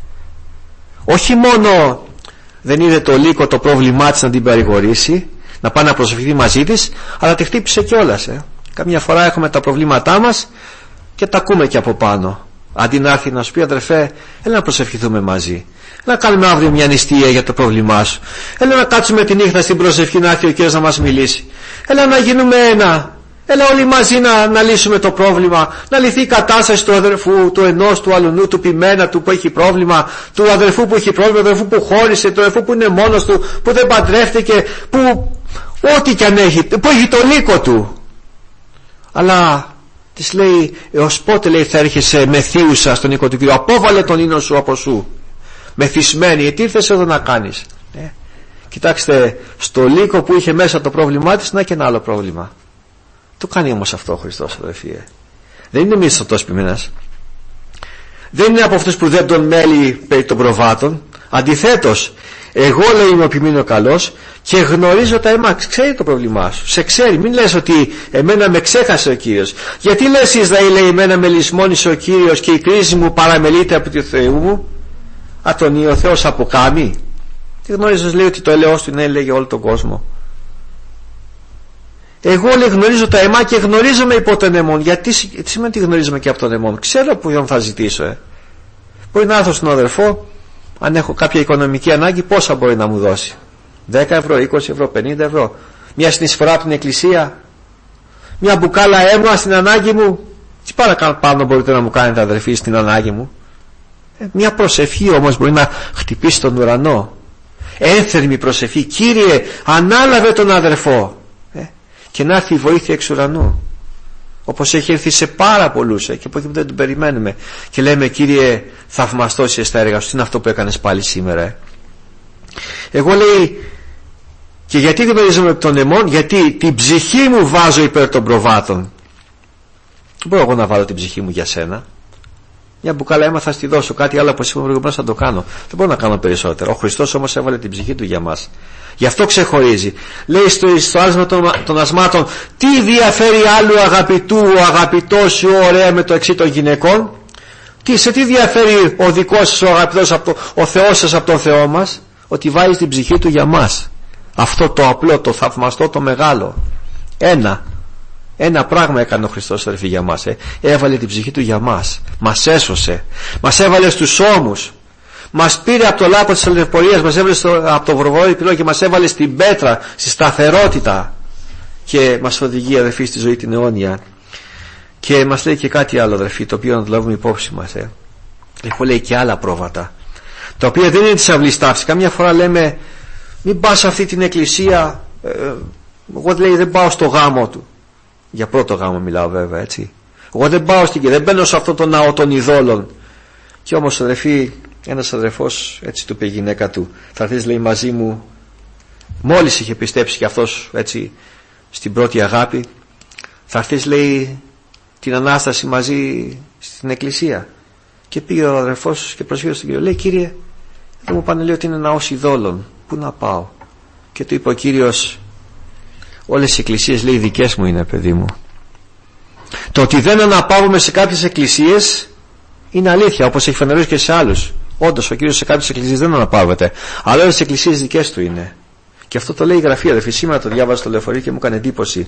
Όχι μόνο δεν είδε το λύκο το πρόβλημά της να την παρηγορήσει, να πάει να προσευχηθεί μαζί της, αλλά τη χτύπησε κιόλας, ε. Καμιά φορά έχουμε τα προβλήματά μας και τα ακούμε και από πάνω. Αντί να έρθει να σου πει, αδερφέ, έλα να προσευχηθούμε μαζί, να κάνουμε αύριο μια νηστεία για το πρόβλημά σου, έλα να κάτσουμε τη νύχτα στην προσευχή να έρθει ο Κύριος να μας μιλήσει, έλα να γίνουμε ένα, έλα όλοι μαζί να, να λύσουμε το πρόβλημα, να λυθεί η κατάσταση του αδερφού, του ενός, του αλουνού, του ποιμένα, του που έχει πρόβλημα, του αδερφού που έχει πρόβλημα, του αδερφού που χώρισε, του αδερφού που είναι μόνος του, που δεν παντρεύτηκε, που ό,τι κι αν έχει, που έχει το λύκο του. Αλλά της λέει, έως πότε, λέει, θα έρχεσαι μεθύουσα στον οίκο του Κύριου? Απόβαλε τον ίνο σου από σου, μεθυσμένη, τι ήρθες εδώ να κάνεις? ε? Κοιτάξτε, στο λύκο που είχε μέσα το πρόβλημά της, να και ένα άλλο πρόβλημα. Το κάνει όμως αυτό ο Χριστός, αδελφοί. Δεν είναι μισθωτός ποιμένας, δεν είναι από αυτούς που δεν τον μέλει περί των προβάτων. Αντιθέτως, εγώ, λέει, είμαι ο ποιμένος καλός και γνωρίζω τα αίμα. Ξέρει το πρόβλημά σου, σε ξέρει. Μην λες ότι εμένα με ξέχασε ο Κύριος. Γιατί λες, Ισραήλ, λέει, εμένα με λησμόνησε ο Κύριος και η κρίση μου παραμελείται από τη Θεού μου? Α, τον ο Θεός αποκάμει? Τι γνωρίζεις, λέει, ότι το ελαιός του είναι, έλεγε, όλο τον κόσμο. Εγώ, λέει, γνωρίζω τα αίμα και γνωρίζομαι υπό τον αιμόν. Γιατί τι σημαίνει ότι γνωρίζομαι και από τον αιμόν? Ξέρω που θα ζητήσω, ε. Μπορεί να έρθω στον αδερφό, αν έχω κάποια οικονομική ανάγκη, πόσα μπορεί να μου δώσει? δέκα ευρώ, είκοσι ευρώ, πενήντα ευρώ, μια συνεισφορά από την εκκλησία, μια μπουκάλα αίμα στην ανάγκη μου. Τι παραπάνω μπορείτε να μου κάνετε, αδερφοί, στην ανάγκη μου? ε, Μια προσευχή όμως μπορεί να χτυπήσει τον ουρανό. Ένθερμη προσευχή, Κύριε, ανάλαβε τον αδερφό, ε, και να έρθει η βοήθεια εξ ουρανού, όπως έχει έρθει σε πάρα πολλούς, ε, και από εκεί που δεν τον περιμένουμε, και λέμε, Κύριε, θαυμαστός είσαι στα έργα σου. Τι είναι αυτό που έκανες πάλι σήμερα? ε? Εγώ, λέει, και γιατί γνωρίζομαι τον αιμόν? Γιατί την ψυχή μου βάζω υπέρ των προβάτων. Δεν μπορώ εγώ να βάλω την ψυχή μου για σένα. Μια μπουκάλα αίμα θα στη δώσω, κάτι άλλο που είπαμε προηγουμένως θα το κάνω. Δεν μπορώ να κάνω περισσότερο. Ο Χριστός όμως έβαλε την ψυχή του για μας. Γι' αυτό ξεχωρίζει. Λέει στο, στο άσμα των, των ασμάτων, τι διαφέρει άλλου αγαπητού ο αγαπητός σου, ωραία, με το εξή των γυναικών? Τι, σε τι διαφέρει ο δικός σας ο αγαπητός, από το, ο Θεός σας από τον Θεό μας? Ότι βάζει την ψυχή του για μας. Αυτό το απλό, το θαυμαστό, το μεγάλο. Ένα Ένα πράγμα έκανε ο Χριστός, αδερφοί, για μας, ε. Έβαλε την ψυχή του για μας. Μας έσωσε. Μας έβαλε στους ώμους. Μας πήρε από το λάπο της ελευθερίας, μας έβαλε στο, από το βρωβόη πυλό και μας έβαλε στην πέτρα, στη σταθερότητα. Και μας οδηγεί, αδερφοί, στη ζωή την αιώνια. Και μας λέει και κάτι άλλο, αδερφοί, το οποίο να το λάβουμε υπόψη μας, ε. Έχω, λέει, και άλλα πρόβατα, τα οποία δεν είναι της αυλής τάυσης. Καμιά φορά λέμε, μην πας σε αυτή την εκκλησία, ε, εγώ, λέει, δεν πάω στο γάμο του. Για πρώτο γάμο μιλάω, βέβαια, έτσι. Εγώ δεν πάω στην, δεν μπαίνω σε αυτό το ναό των ειδόλων. Και όμως, αδερφοί, ένας αδερφός έτσι του είπε η γυναίκα του, θα έρθεις, λέει, μαζί μου, μόλις είχε πιστέψει και αυτός, έτσι, στην πρώτη αγάπη, θα έρθεις, λέει, την Ανάσταση μαζί στην εκκλησία. Και πήγε ο αδερφός και προσφύγει στον Κύριο, λέει, Κύριε, δεν μου πάνε, λέει, ότι είναι ναός ειδόλων, πού να πάω? Και του είπε ο Κύριος, όλες οι εκκλησίες, λέει, δικές μου είναι, παιδί μου. Το ότι δεν αναπαύουμε σε κάποιες εκκλησίες είναι αλήθεια, όπως έχει φανερώσει και σε άλλους. Όντως ο Κύριος σε κάποιες εκκλησίες δεν αναπαύεται, αλλά όλες τις εκκλησίες δικές του είναι. Και αυτό το λέει η Γραφή, αδερφοί. Σήμερα το διάβασα στο λεωφορείο και μου έκανε εντύπωση.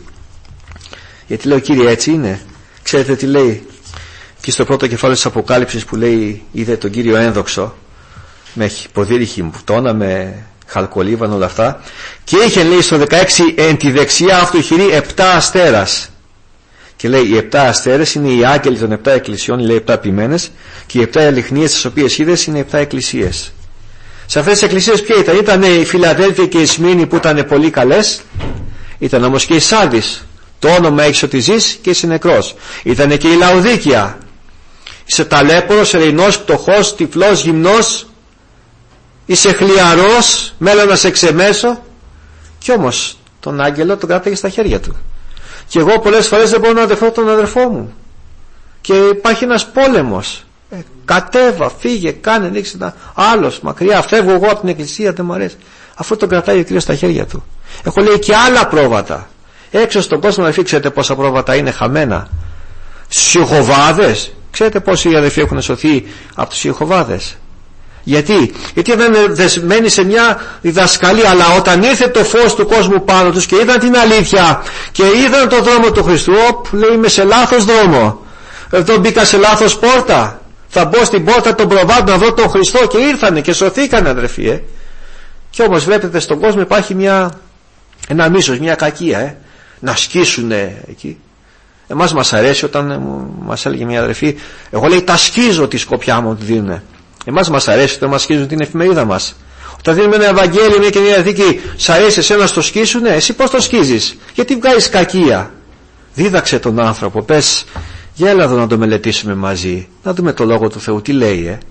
Γιατί λέω, Κύριε, έτσι είναι? Ξέρετε τι λέει και στο πρώτο κεφάλαιο της Αποκάλυψης, που λέει, είδε τον Κύριο ένδοξο με ποδήλυχη μπουκτώνα, με χαλκολίβανο, όλα αυτά, και είχε, λέει, στο δεκαέξι εν τη δεξιά αυτού χειρή επτά αστέρας. Και λέει, οι επτά αστέρες είναι οι άγγελοι των επτά εκκλησιών, λέει, επτά ποιμένες, και οι επτά αληθινίες τις οποίες είδες είναι επτά εκκλησίες. Σε αυτές τις εκκλησίες ποια ήταν? Ήταν η Φιλαδέλφια και η Σμύρνη, που ήταν πολύ καλές. Ήταν όμως και η Σάρδης, το όνομα έχεις ότι ζεις και είσαι νεκρός. Ήταν και η Λαοδίκια, είσαι ταλέπορος, ερεινός, πτωχός, τυφλός, γυμνός, είσαι χλιαρός, μέλλον να σε ξεμέσω. Κι όμως τον άγγελο τον κράταγε στα χέρια του. Και εγώ πολλές φορές δεν μπορώ να αδερφώ τον αδερφό μου, και υπάρχει ένας πόλεμος. Ε, κατέβα, φύγε, κάνε, ανοίξε τα. Άλλος μακριά, φεύγω εγώ από την εκκλησία, δεν μου αρέσει. Αφού τον κρατάει ο Κύριος στα χέρια του. Έχω, λέει, και άλλα πρόβατα έξω στον κόσμο, αδερφοί. Ξέρετε πόσα πρόβατα είναι χαμένα? Στους Ιεχωβάδες. Ξέρετε πόσοι αδερφοί έχουν σωθεί από τους Ιεχωβάδες? Γιατί? Γιατί ήταν δεσμένοι σε μια διδασκαλία, αλλά όταν ήρθε το φως του κόσμου πάνω τους και είδαν την αλήθεια και είδαν τον δρόμο του Χριστού, οπ, λέει, είμαι σε λάθος δρόμο, εδώ μπήκα σε λάθος πόρτα, θα μπω στην πόρτα των προβάτων να βρω τον Χριστό, και ήρθανε και σωθήκανε, αδερφοί. ε. Και όμως βλέπετε στον κόσμο υπάρχει μια, ένα μίσος, μια κακία, ε. να σκίσουνε εκεί. Εμάς μας αρέσει, όταν ε, μας έλεγε μια αδερφή, εγώ, λέει, τα σκίζω τη σκοπιά μου ότι δίνουνε. Εμάς μας αρέσει όταν μας σκίζουν την εφημερίδα μας. Όταν δίνουμε ένα Ευαγγέλιο, μια και μια δίκη, σ' αρέσει εσένα να το σκίσουνε? Εσύ πώς το σκίζεις? Γιατί βγάζεις κακία? Δίδαξε τον άνθρωπο, πες, για έλα εδώ να το μελετήσουμε μαζί, να δούμε το Λόγο του Θεού τι λέει. ε.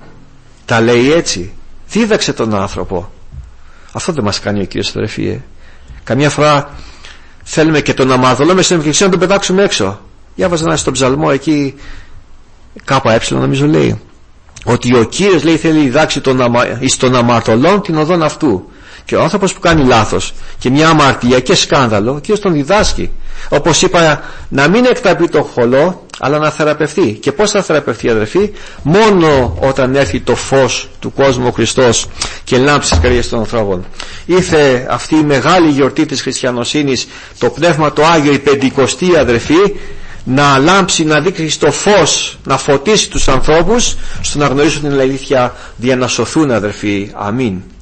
Τα λέει έτσι? Δίδαξε τον άνθρωπο. Αυτό δεν μας κάνει ο Κύριος, αδερφοί. ε. Καμιά φορά θέλουμε και τον αμαρτωλό μες στην εκκλησία να τον πετάξουμε έξω. Διάβαζα ένα στον ψαλμό εκεί, κάπου ε νομίζω λέει, ότι ο Κύριος, λέει, θέλει διδάξει τον αμα... εις τον αμαρτωλόν την οδόν αυτού. Και ο άνθρωπος που κάνει λάθος και μια αμαρτία και σκάνδαλο, ο Κύριος τον διδάσκει. Όπως είπα, να μην εκτραπεί το χολό, αλλά να θεραπευτεί. Και πώς θα θεραπευτεί, αδερφοί? Μόνο όταν έρθει το φως του κόσμου ο Χριστός και λάμψει τις καρδιές των ανθρώπων. Ήρθε αυτή η μεγάλη γιορτή της χριστιανοσύνης, το Πνεύμα το Άγιο, η Πεντηκοστή, αδερφοί, να λάμψει, να δείξει το φως, να φωτίσει τους ανθρώπους στο να γνωρίσουν την αλήθεια, δια να σωθούν, αδερφοί. Αμήν.